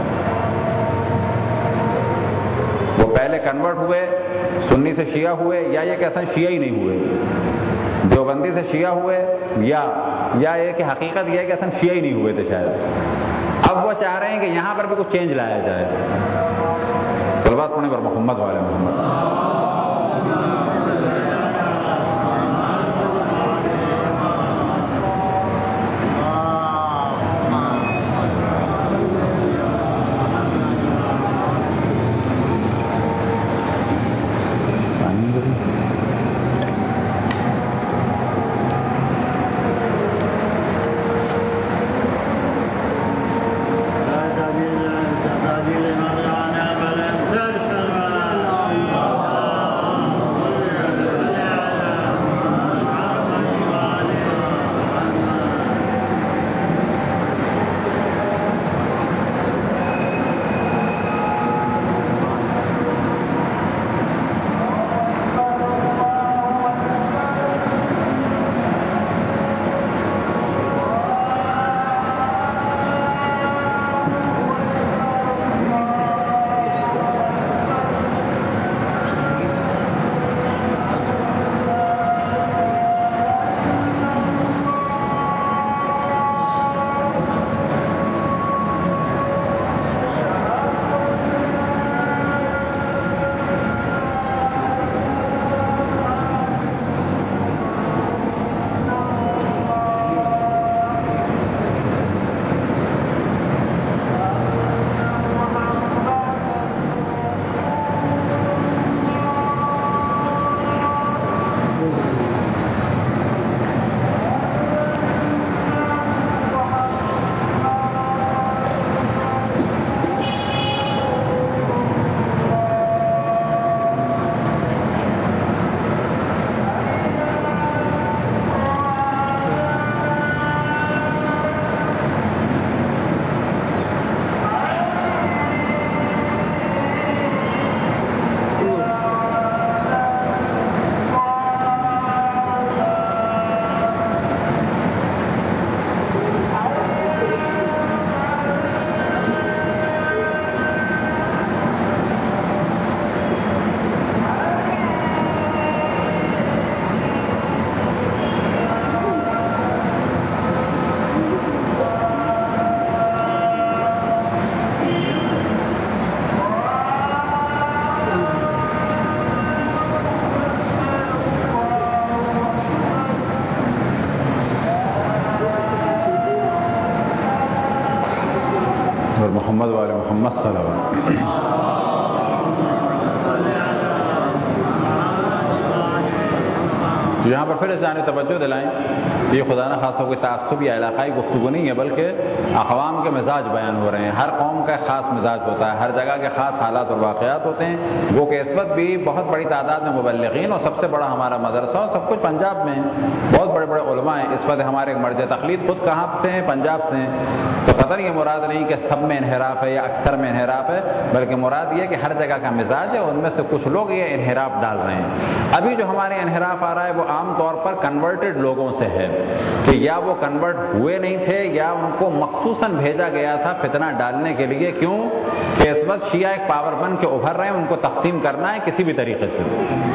وہ پہلے کنورٹ ہوئے، سنی سے شیعہ ہوئے، یا یہ کہ اصلا شیعہ ہی نہیں ہوئے، دیوبندی سے شیعہ ہوئے، یا یہ کہ حقیقت یہ ہے کہ اصلا شیعہ ہی نہیں ہوئے تھے شاید۔ اب وہ چاہ رہے ہیں کہ یہاں پر بھی کچھ چینج لایا جائے۔ صلوات پڑھنے پر محمد والے محمد۔ محمد و آل محمد صلی اللہ علیہ وسلم۔ یہاں پر پھر اس جانب توجہ دلائیں کہ یہ خدا نخواستہ کوئی تعصب یا علاقائی گفتگو نہیں ہے، بلکہ اقوام کے مزاج بیان ہو رہے ہیں۔ ہر قوم کا خاص مزاج ہوتا ہے، ہر جگہ کے خاص حالات اور واقعات ہوتے ہیں۔ وہ کہ اس وقت بھی بہت بڑی تعداد میں مبلغین اور سب سے بڑا ہمارا مدرسہ اور سب کچھ پنجاب میں ہے، بہت بڑے بڑے علماء ہیں۔ اس وقت ہمارے مرج تقلید خود کہاں سے ہیں؟ پنجاب سے ہیں۔ تو قطعاً یہ مراد نہیں کہ سب میں انحراف ہے یا اکثر میں انحراف ہے، بلکہ مراد یہ کہ ہر جگہ کا مزاج ہے، ان میں سے کچھ لوگ یہ انحراف ڈال رہے ہیں۔ ابھی جو ہمارے انحراف آ رہا ہے وہ عام طور پر کنورٹڈ لوگوں سے ہے کہ یا وہ کنورٹ ہوئے نہیں تھے یا ان کو مخصوصاً بھیجا گیا تھا فتنہ ڈالنے کے لیے۔ کیوں کہ اس وقت شیعہ ایک پاور بن کے ابھر رہے ہیں، ان کو تقسیم کرنا ہے کسی بھی طریقے سے۔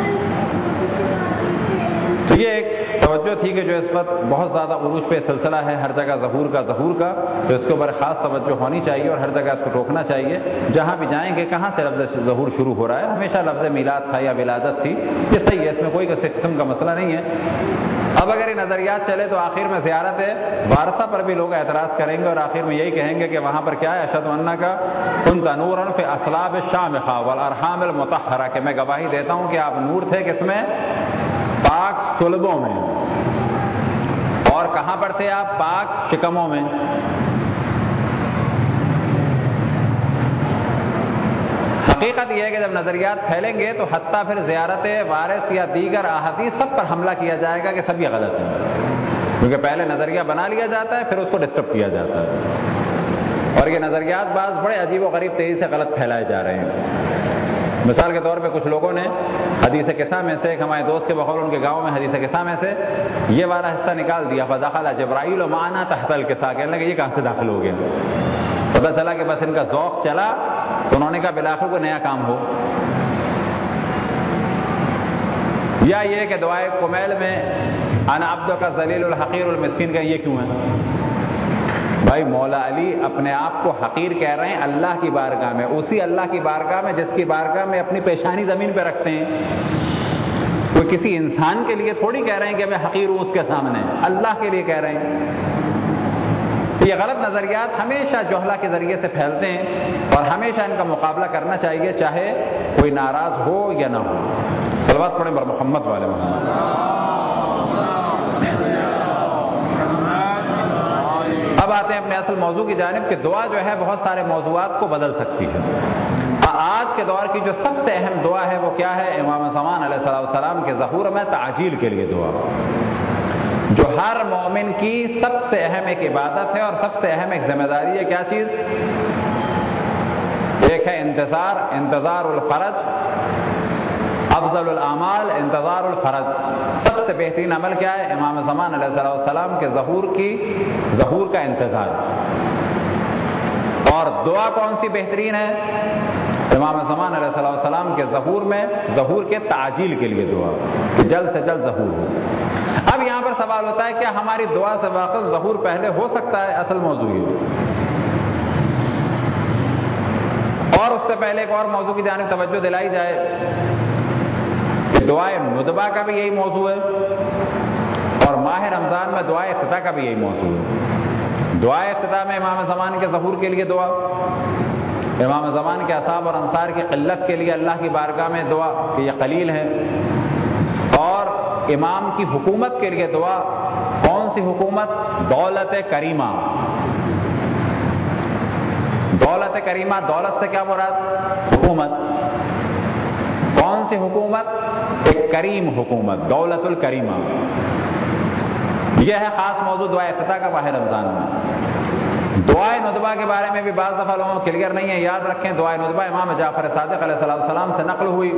تو یہ ایک توجہ تھی کہ جو اس وقت بہت زیادہ عروج پہ سلسلہ ہے، ہر جگہ ظہور کا تو اس کے اوپر خاص توجہ ہونی چاہیے اور ہر جگہ اس کو ٹوکنا چاہیے۔ جہاں بھی جائیں گے کہاں سے لفظ ظہور شروع ہو رہا ہے؟ ہمیشہ لفظ میلاد تھا یا ولادت تھی، یہ صحیح ہے، اس میں کوئی قسم کا مسئلہ نہیں ہے۔ اب اگر یہ نظریات چلے تو آخر میں زیارت وارثہ پر بھی لوگ اعتراض کریں گے اور آخر میں یہی کہیں گے کہ وہاں پر کیا ہے، اشہد ان کا کنت نورا فی اصلاب الشامخہ والارحام المطہرہ، کہ میں گواہی دیتا ہوں کہ آپ نور تھے کس میں؟ پاک صلبوں میں۔ اور کہاں پر تھے آپ؟ پاک شکموں میں۔ حقیقت یہ ہے کہ جب نظریات پھیلیں گے تو حتیٰ پھر زیارت وارث یا دیگر احادیث سب پر حملہ کیا جائے گا کہ سب یہ غلط ہے، کیونکہ پہلے نظریہ بنا لیا جاتا ہے پھر اس کو ڈسٹرب کیا جاتا ہے، اور یہ نظریات بعض بڑے عجیب و غریب تیزی سے غلط پھیلائے جا رہے ہیں۔ مثال کے طور پہ کچھ لوگوں نے حدیث قصہ میں سے، ایک ہمارے دوست کے بقول ان کے گاؤں میں حدیث قصہ میں سے یہ والا حصہ نکال دیا، فدخل جبرائیل معنا تحت القصہ، کہنے لگے یہ کہاں سے داخل ہو گیا؟ پتہ چلا کہ بس ان کا ذوق چلا تو انہوں نے کہا بالآخر کوئی نیا کام ہو۔ یا یہ کہ دعائے کمیل میں انا عبدک الذلیل الحقیر المسکین کا یہ کیوں ہے؟ بھائی مولا علی اپنے آپ کو حقیر کہہ رہے ہیں اللہ کی بارگاہ میں، اسی اللہ کی بارگاہ میں جس کی بارگاہ میں اپنی پیشانی زمین پہ رکھتے ہیں۔ کوئی کسی انسان کے لیے تھوڑی کہہ رہے ہیں کہ میں حقیر ہوں اس کے سامنے، اللہ کے لیے کہہ رہے ہیں۔ یہ غلط نظریات ہمیشہ جہلا کے ذریعے سے پھیلتے ہیں اور ہمیشہ ان کا مقابلہ کرنا چاہیے، چاہے کوئی ناراض ہو یا نہ ہو۔ صلوات پڑھیں بر محمد والے محمد۔ اب آتے ہیں اپنے اصل موضوع کی جانب کہ دعا جو ہے بہت سارے موضوعات کو بدل سکتی ہے۔ آج کے دور کی جو سب سے اہم دعا ہے وہ کیا ہے؟ امام زمان علیہ السلام کے ظہور میں تعجیل کے لیے دعا، جو ہر مومن کی سب سے اہم ایک عبادت ہے اور سب سے اہم ایک ذمہ داری ہے۔ کیا چیز؟ ایک ہے انتظار الفرج، افضل الاعمال انتظار الفرج۔ سب سے بہترین عمل کیا ہے؟ امام زمان علیہ السلام کے ظہور کا انتظار۔ اور دعا کون سی بہترین ہے؟ امام زمان علیہ السلام کے ظہور کے تعجیل کے لیے دعا، کہ جلد سے جلد ظہور ہو۔ اب یہاں پر سوال ہوتا ہے کیا ہماری دعا سے واقع ظہور پہلے ہو سکتا ہے؟ اصل موضوع یہ، اور اس سے پہلے ایک اور موضوع کی جانب توجہ دلائی جائے کہ دعائے ندبہ کا بھی یہی موضوع ہے اور ماہ رمضان میں دعائے افتتاح کا بھی یہی موضوع ہے۔ دعائے افتتاح میں امام زمان کے ظہور کے لیے دعا، امام زمان کے اصحاب اور انصار کی قلت کے لیے اللہ کی بارگاہ میں دعا کہ یہ قلیل ہے، اور امام کی حکومت کے لیے دعا۔ کون سی حکومت؟ دولت کریمہ۔ دولت کریمہ، دولت سے کیا مراد؟ حکومت۔ کون سی حکومت؟ ایک کریم حکومت، دولت الکریمہ۔ یہ ہے خاص موضوع دعائے افتتاح کا ماہ رمضان میں۔ دعائے ندبہ کے بارے میں بھی بعض دفعہ لوگوں کو کلیئر نہیں ہے، یاد رکھیں دعائے ندبہ امام جعفر صادق علیہ السلام سے نقل ہوئی۔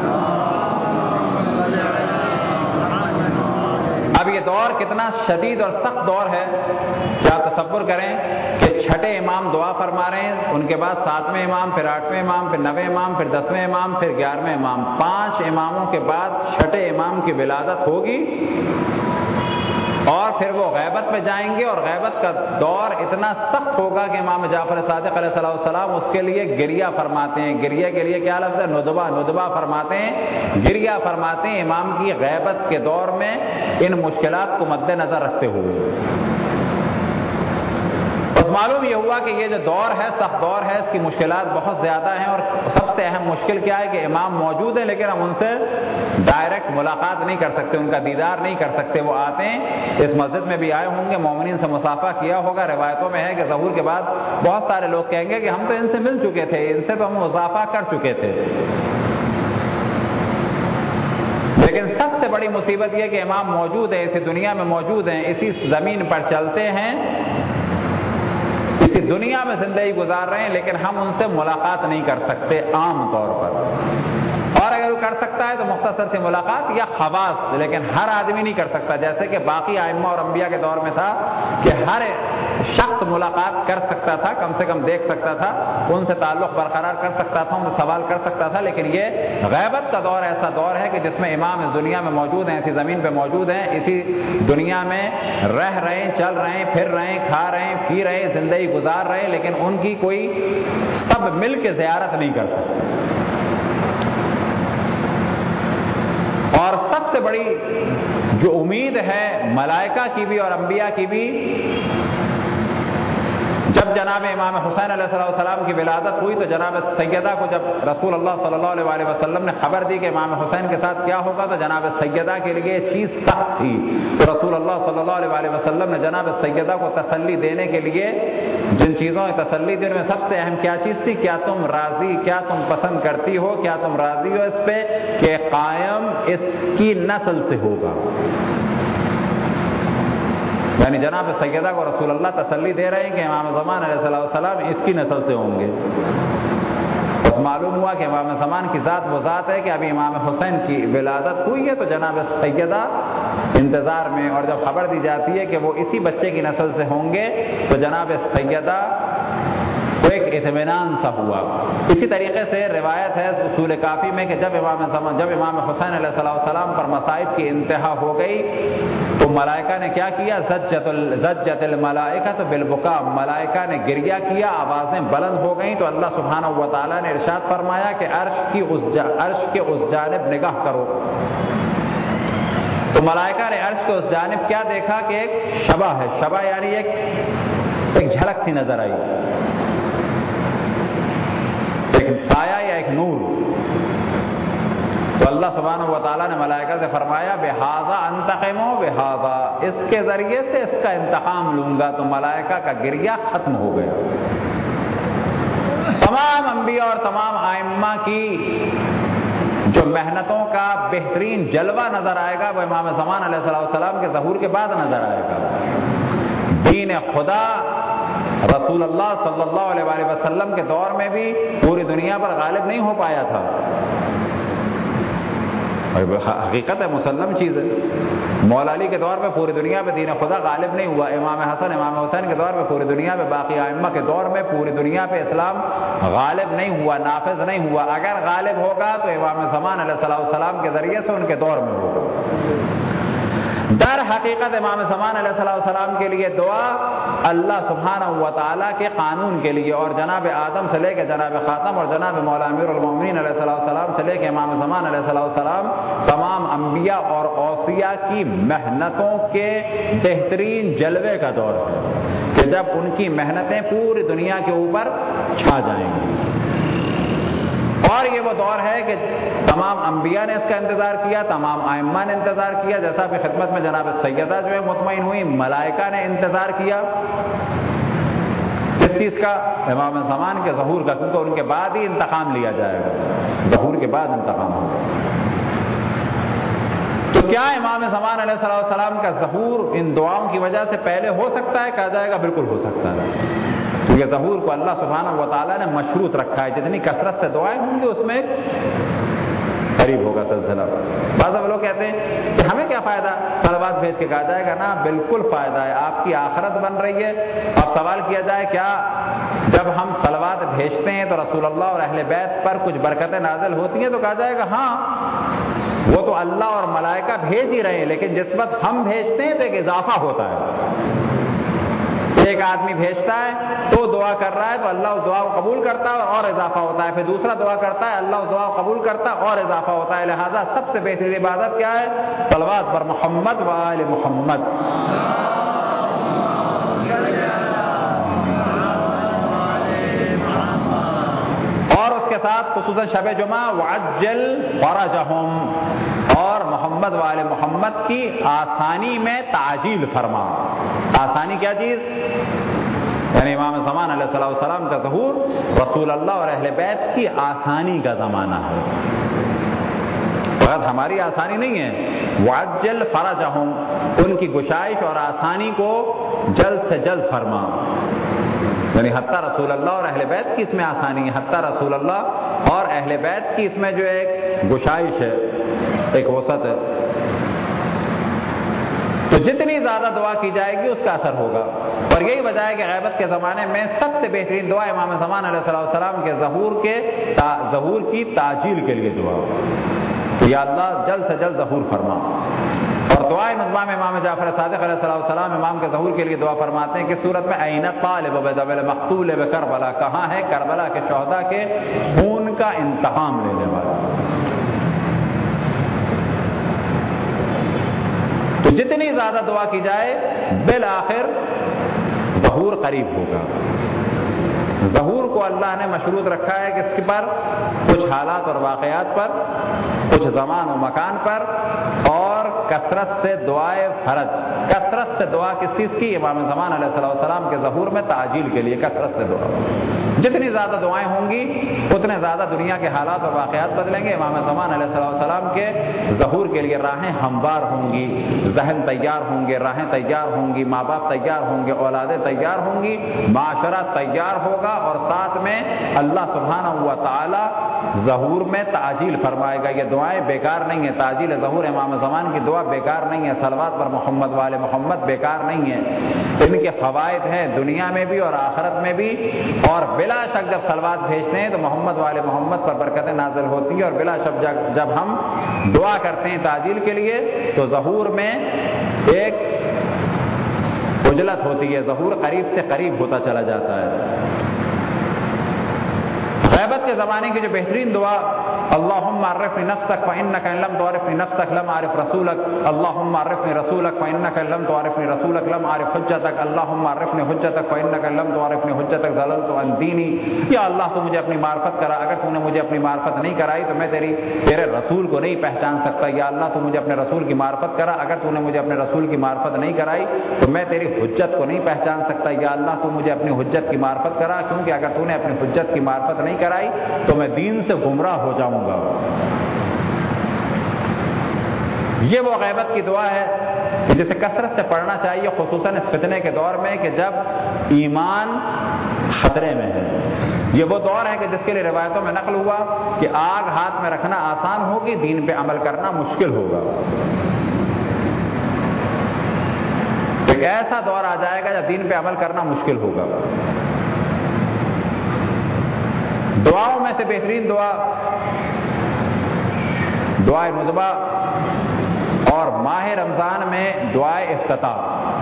اب یہ دور کتنا شدید اور سخت دور ہے کہ آپ تصور کریں کہ چھٹے امام دعا فرما رہے ہیں، ان کے بعد 7ویں امام، پھر 8ویں امام، پھر 9ویں امام، پھر 10ویں امام، پھر 11ویں امام، 5 اماموں کے بعد چھٹے امام کی ولادت ہوگی، اور پھر وہ غیبت میں جائیں گے، اور غیبت کا دور اتنا سخت ہوگا کہ امام جعفر صادق علیہ السلام اس کے لیے گریہ فرماتے ہیں۔ گریہ کے لیے کیا لفظ ہے؟ ندبہ فرماتے ہیں، گریہ فرماتے ہیں امام کی غیبت کے دور میں ان مشکلات کو مد نظر رکھتے ہوئے۔ بس معلوم یہ ہوا کہ یہ جو دور ہے سخت دور ہے، اس کی مشکلات بہت زیادہ ہیں، اور سب سے اہم مشکل کیا ہے کہ امام موجود ہیں لیکن ہم ان سے ڈائریکٹ ملاقات نہیں کر سکتے، ان کا دیدار نہیں کر سکتے۔ وہ آتے ہیں، اس مسجد میں بھی آئے ہوں گے، مومنین سے مصافحہ کیا ہوگا، روایتوں میں ہے کہ ظہور کے بعد بہت سارے لوگ کہیں گے کہ ہم تو ان سے مل چکے تھے، ان سے تو ہم مصافحہ کر چکے تھے۔ لیکن سب سے بڑی مصیبت یہ کہ امام موجود ہیں، اسی دنیا میں موجود ہیں، اسی زمین پر چلتے ہیں، اسی دنیا میں زندگی گزار رہے ہیں، لیکن ہم ان سے ملاقات نہیں کر سکتے عام طور پر، اور اگر وہ کر سکتا ہے تو مختصر سی ملاقات یا خواص، لیکن ہر آدمی نہیں کر سکتا، جیسے کہ باقی ائمہ اور انبیاء کے دور میں تھا کہ ہر شخص ملاقات کر سکتا تھا، کم سے کم دیکھ سکتا تھا، ان سے تعلق برقرار کر سکتا تھا، ان سے سوال کر سکتا تھا۔ لیکن یہ غیبت کا دور ایسا دور ہے کہ جس میں امام اس دنیا میں موجود ہیں، اسی زمین پہ موجود ہیں، اسی دنیا میں رہ رہے ہیں، چل رہے ہیں، پھر رہے ہیں، کھا رہے ہیں، پی رہے ہیں، زندگی گزار رہے ہیں، لیکن ان کی کوئی سب مل کے زیارت نہیں کر سکتے۔ اور سب سے بڑی جو امید ہے ملائکہ کی بھی اور انبیاء کی بھی، جب جناب امام حسین علیہ السلام کی ولادت ہوئی تو جناب سیدہ کو جب رسول اللہ صلی اللہ علیہ وسلم نے خبر دی کہ امام حسین کے ساتھ کیا ہوگا، تو جناب سیدہ کے لیے چیز سخت تھی، تو رسول اللہ صلی اللہ علیہ وسلم نے جناب سیدہ کو تسلی دینے کے لیے جن چیزوں کی تسلی دی ان میں سب سے اہم کیا چیز تھی؟ کیا تم راضی، کیا تم پسند کرتی ہو، کیا تم راضی ہو اس پہ کہ قائم اس کی نسل سے ہوگا؟ یعنی جناب سیدہ کو رسول اللہ تسلی دے رہے ہیں کہ امام زمان علیہ السلام اس کی نسل سے ہوں گے۔ بس معلوم ہوا کہ امام زمان کی ذات وہ ذات ہے کہ ابھی امام حسین کی ولادت ہوئی ہے، تو جناب سیدہ انتظار میں، اور جب خبر دی جاتی ہے کہ وہ اسی بچے کی نسل سے ہوں گے تو جناب سیدہ کو ایک اطمینان سا ہوا۔ اسی طریقے سے روایت ہے اصول کافی میں کہ جب امام حسین علیہ السلام پر مصائب کی انتہا ہو گئی تو ملائکہ نے کیا کیا؟ زجت الملائکۃ بالبکا، ملائکہ نے گریہ کیا، آوازیں بلند ہو گئیں، تو اللہ سبحانہ و تعالیٰ نے ارشاد فرمایا کہ عرش کے اس جانب نگاہ کرو۔ تو ملائکہ نے عرش کے اس جانب کیا دیکھا کہ ایک شبح ہے، شبح یعنی ایک جھلک سی نظر آئی، ایک سایہ یا ایک نور۔ تو اللہ سبحانہ و تعالیٰ نے ملائکہ سے فرمایا بہذا انتقم بہذا، اس کے ذریعے سے اس کا انتقام لوں گا۔ تو ملائکہ کا گریہ ختم ہو گیا۔ تمام انبیاء اور تمام ائمہ کی جو محنتوں کا بہترین جلوہ نظر آئے گا وہ امام زمان علیہ السلام کے ظہور کے بعد نظر آئے گا۔ دین خدا رسول اللہ صلی اللہ علیہ وسلم کے دور میں بھی پوری دنیا پر غالب نہیں ہو پایا تھا، حقیقت ہے، مسلم چیز ہے۔ مولا علی کے دور میں پوری دنیا پہ دین خدا غالب نہیں ہوا، امام حسن امام حسین کے دور میں پوری دنیا پہ، باقی ائمہ کے دور میں پوری دنیا پہ اسلام غالب نہیں ہوا، نافذ نہیں ہوا۔ اگر غالب ہوگا تو امام زمان علیہ السلام کے ذریعے سے ان کے دور میں ہوگا۔ در حقیقت امام زمان علیہ السلام کے لیے دعا اللہ سبحانہ و تعالیٰ کے قانون کے لیے، اور جناب آدم سے لے کے جناب خاتم اور جناب مولا امیر المومنین علیہ السلام سے لے کے امام زمان علیہ السلام تمام انبیاء اور اوصیاء کی محنتوں کے بہترین جلوے کا دور ہے کہ جب ان کی محنتیں پوری دنیا کے اوپر چھا جائیں گی۔ اور یہ وہ دور ہے کہ تمام انبیاء نے اس کا انتظار کیا، تمام ائمہ نے انتظار کیا، جیسا کہ خدمت میں جناب سیدہ جو ہے مطمئن ہوئی، ملائکہ نے انتظار کیا اس چیز کا، امام زمان کے ظہور کا، کیونکہ ان کے بعد ہی انتقام لیا جائے گا، ظہور کے بعد انتقام ہوگا۔ تو کیا امام زمان علیہ السلام کا ظہور ان دعاؤں کی وجہ سے پہلے ہو سکتا ہے؟ کہا جائے گا بالکل ہو سکتا ہے، کیونکہ ظہور کو اللہ سبحانہ و تعالیٰ نے مشروط رکھا ہے، جتنی کثرت سے دعائیں ہوں گی اس میں قریب ہوگا سلسلہ۔ بعض لوگ کہتے ہیں کہ ہمیں کیا فائدہ صلوات بھیج کے، کہا جائے گا نا بالکل فائدہ ہے، آپ کی آخرت بن رہی ہے۔ اب سوال کیا جائے کیا جب ہم صلوات بھیجتے ہیں تو رسول اللہ اور اہل بیت پر کچھ برکتیں نازل ہوتی ہیں؟ تو کہا جائے گا ہاں، وہ تو اللہ اور ملائکہ بھیج ہی رہے ہیں، لیکن جس وقت ہم بھیجتے ہیں تو ایک اضافہ ہوتا ہے۔ ایک آدمی بھیجتا ہے تو دعا کر رہا ہے تو اللہ اس دعا کو قبول کرتا ہے اور اضافہ ہوتا ہے، پھر دوسرا دعا کرتا ہے اللہ اس دعا کو قبول کرتا ہے اور اضافہ ہوتا ہے۔ لہذا سب سے بہترین عبادت کیا ہے؟ صلوات پر محمد و آل محمد۔ کے ساتھ خصوصاً شب جمعہ وعجل فرجہم، اور محمد والے محمد کی آسانی میں تعجیل فرما۔ آسانی کیا چیز؟ یعنی امام زمان علیہ السلام کا ظہور رسول اللہ اور اہل بیت کی آسانی کا زمانہ ہے، فقط ہماری آسانی نہیں ہے۔ وعجل فرجہم، ان کی گشائش اور آسانی کو جلد سے جلد فرما، یعنی حتیٰ رسول اللہ اور اہل بیت کی اس میں آسانی ہے، حتیٰ رسول اللہ اور اہل بیت کی اس میں جو ایک گشائش ہے، ایک وسعت ہے۔ تو جتنی زیادہ دعا کی جائے گی اس کا اثر ہوگا، اور یہی وجہ ہے کہ غیبت کے زمانے میں سب سے بہترین دعا امام زمان علیہ السلام کے ظہور کی تعجیل کے لیے دعا، کہ یا اللہ جلد سے جلد ظہور فرما۔ اور دعائے نظام امام جعفر صادق علیہ السلام امام کے ظہور کے لیے دعا فرماتے ہیں کہ صورت میں عین طالب بذل مقتول بکربلا، کہاں ہے کربلا کے شہداء کے خون کا انتقام لینے والا۔ تو جتنی زیادہ دعا کی جائے بالآخر ظہور قریب ہوگا۔ ظہور کو اللہ نے مشروط رکھا ہے کہ اس کے پر کچھ حالات اور واقعات پر، کچھ زمان و مکان پر، اور کثرت سے دعائے فرض، کثرت سے دعا کس چیز کی؟ امام زمان علیہ السلام کے ظہور میں تعجیل کے لیے کثرت سے دعا۔ جتنی زیادہ دعائیں ہوں گی اتنے زیادہ دنیا کے حالات اور واقعات بدلیں گے۔ امام زمان علیہ السلام کے ظہور کے لیے راہیں ہموار ہوں گی، ذہن تیار ہوں گے، راہیں تیار ہوں گی، ماں باپ تیار ہوں گے، اولادیں تیار ہوں گی، معاشرہ تیار ہوگا، اور ساتھ میں اللہ سبحانہ و تعالی ظہور میں تعجیل فرمائے گا۔ یہ دعائیں بیکار نہیں ہیں، تعجیل ظہور امام زمان کی دعا بیکار نہیں ہے، صلوات پر محمد والے محمد بیکار نہیں ہے، ان کے فوائد ہیں دنیا میں بھی اور آخرت میں بھی، اور بلا شک جب صلوات بھیجتے ہیں تو محمد والے محمد پر برکتیں نازل ہوتی ہیں، اور بلا شک جب ہم دعا کرتے ہیں تعجیل کے لیے تو ظہور میں ایک عجلت ہوتی ہے، ظہور قریب سے قریب ہوتا چلا جاتا ہے۔ غیبت کے زمانے کی جو بہترین دعا، اللہم عرفنی نفسک فإنک ان لم تعرفنی نفسک لم اعرف رسولک، اللہم عرفنی رسولک فإنک ان لم تعرفنی رسولک لم اعرف حجتک، اللہم عرفنی حجتک فإنک ان لم تعرفنی حجتک ضللت عن دینی۔ یا اللہ تو مجھے اپنی معرفت کرا، اگر تو نے مجھے اپنی معرفت نہیں کرائی تو میں تیرے رسول کو نہیں پہچان سکتا۔ یا اللہ تو مجھے اپنے رسول کی معرفت کرا، اگر تو نے مجھے اپنے رسول کی معرفت نہیں کرائی تو میں تیری حجت کو نہیں پہچان سکتا۔ یا اللہ تو مجھے اپنی حجت کی معرفت کرا، کیونکہ اگر تو نے اپنی حجت کی معرفت نہیں کرائی تو میں دین سے گمراہ ہو جاؤں گا۔ یہ وہ غیبت کی دعا ہے جسے کثرت سے پڑھنا چاہیے، خصوصاً اس فتنے کے دور میں کہ جب ایمان خطرے میں ہے۔ یہ وہ دور ہے کہ جس کے لیے روایتوں میں نقل ہوا کہ آگ ہاتھ میں رکھنا آسان ہوگی، دین پہ عمل کرنا مشکل ہوگا۔ ایک ایسا دور آ جائے گا جب دین پہ عمل کرنا مشکل ہوگا۔ دعاؤں میں سے بہترین دعا دعائے نضبہ، اور ماہ رمضان میں دعائے افتتاح۔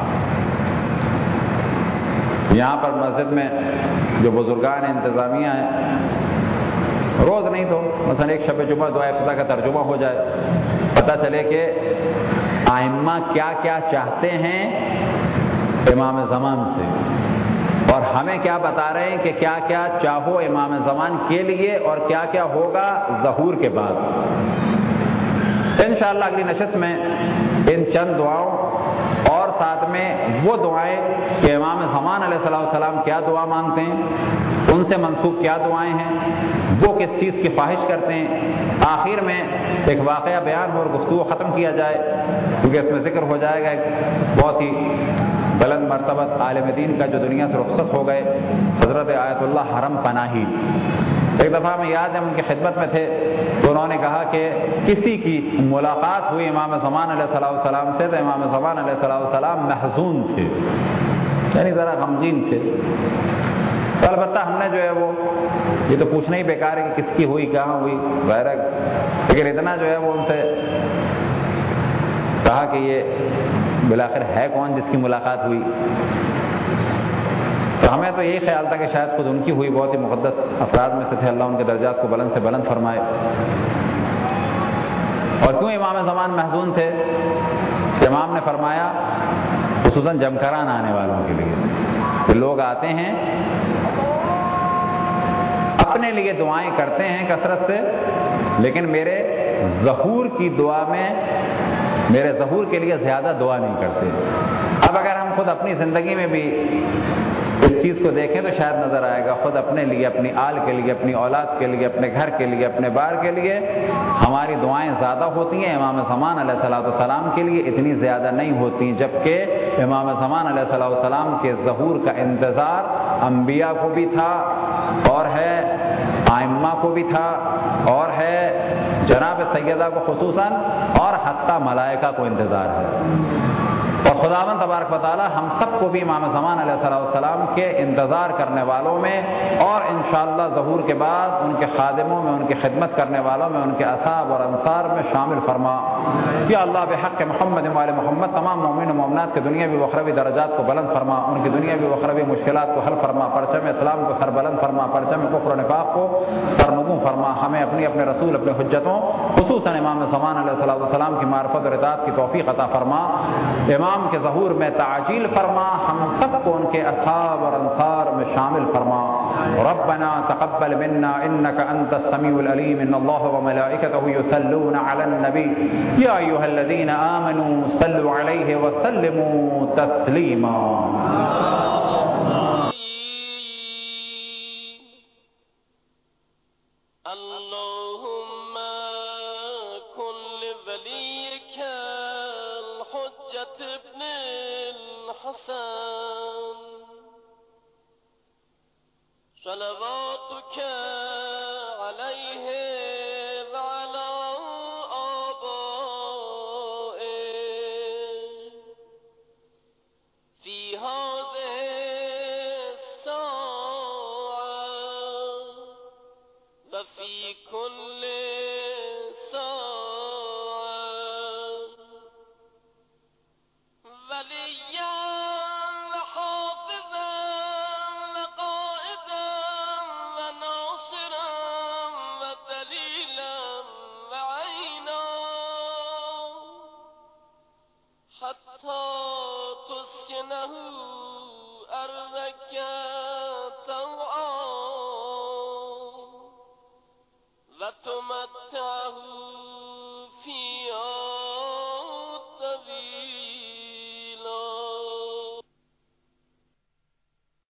یہاں پر مسجد میں جو بزرگان انتظامیہ ہیں، روز نہیں تو مثلا ایک شب جمعہ دعائے افتتاح کا ترجمہ ہو جائے، پتہ چلے کہ ائمہ کیا کیا چاہتے ہیں امام زمان سے، اور ہمیں کیا بتا رہے ہیں کہ کیا کیا چاہو امام زمان کے لیے اور کیا کیا ہوگا ظہور کے بعد۔ انشاءاللہ اگلی نشست میں ان چند دعاؤں اور ساتھ میں وہ دعائیں کہ امام زمان علیہ السلام کیا دعا مانگتے ہیں، ان سے منسوب کیا دعائیں ہیں، وہ کس چیز کی خواہش کرتے ہیں، آخر میں ایک واقعہ بیان ہو اور گفتگو ختم کیا جائے، کیونکہ اس میں ذکر ہو جائے گا ایک بہت ہی بلند مرتبت عالم دین کا جو دنیا سے رخصت ہو گئے، حضرت آیت اللہ حرم پناہی۔ ایک دفعہ میں یاد ہے ان کی خدمت میں تھے تو انہوں نے کہا کہ کسی کی ملاقات ہوئی امام زمان علیہ السلام سے تو امام زمان علیہ السلام محزون تھے، یعنی ذرا غمگین تھے۔ تو البتہ ہم نے جو ہے وہ یہ تو پوچھنا ہی بیکار ہے کہ کس کی ہوئی، کہاں ہوئی غیرہ، لیکن اتنا جو ہے وہ ان سے کہا کہ یہ بالآخر ہے کون جس کی ملاقات ہوئی؟ تو ہمیں تو یہی خیال تھا کہ شاید خود ان کی ہوئی، بہت ہی مقدس افراد میں سے تھے، اللہ ان کے درجات کو بلند سے بلند فرمائے۔ اور کیوں امام زمان محزون تھے؟ امام نے فرمایا خصوصاً جمکران آنے والوں کے لیے کہ لوگ آتے ہیں اپنے لیے دعائیں کرتے ہیں کثرت سے، لیکن میرے ظہور کی دعا میں میرے ظہور کے لیے زیادہ دعا نہیں کرتے۔ اب اگر ہم خود اپنی زندگی میں بھی اس چیز کو دیکھیں تو شاید نظر آئے گا، خود اپنے لیے، اپنی آل کے لیے، اپنی اولاد کے لیے، اپنے گھر کے لیے، اپنے بار کے لیے ہماری دعائیں زیادہ ہوتی ہیں، امام زمان علیہ السلام کے لیے اتنی زیادہ نہیں ہوتی، جبکہ امام زمان علیہ السلام کے ظہور کا انتظار انبیاء کو بھی تھا، اور ہے ائمہ کو بھی تھا، اور ہے جناب سیدہ کو خصوصاً، اور حتیٰ ملائکہ کو انتظار ہے۔ اور خداوند تبارک و تعالی ہم سب کو بھی امام زمان علیہ السلام کے انتظار کرنے والوں میں، اور انشاءاللہ ظہور کے بعد ان کے خادموں میں، ان کی خدمت کرنے والوں میں، ان کے اصحاب اور انصار میں شامل فرما۔ یا اللہ بحق محمد و آل محمد تمام مومن و مومنات کے دنیاوی و اخروی درجات کو بلند فرما، ان کی دنیاوی و اخروی مشکلات کو حل فرما، پرچم اسلام کو سر بلند فرما، پرچم کفر و نفاق کو سرنگوں فرما، ہمیں اپنے رسول، اپنے حجتوں، خصوصاً امام زمان علیہ السلام کی معرفت اور اطاعت کی توفیق عطا فرما، امام کے ظہور میں تعجیل فرما، ہم سب کو ان کے اصحاب اور انصار میں شامل فرما۔ ربنا تقبل منا انك انت السميع العليم، ان الله وملائكته يصلون على النبي يا ايها الذين امنوا صلوا عليه وسلموا تسليما۔ اللهم كن لوليك الحجة ابن الحسن صلواتك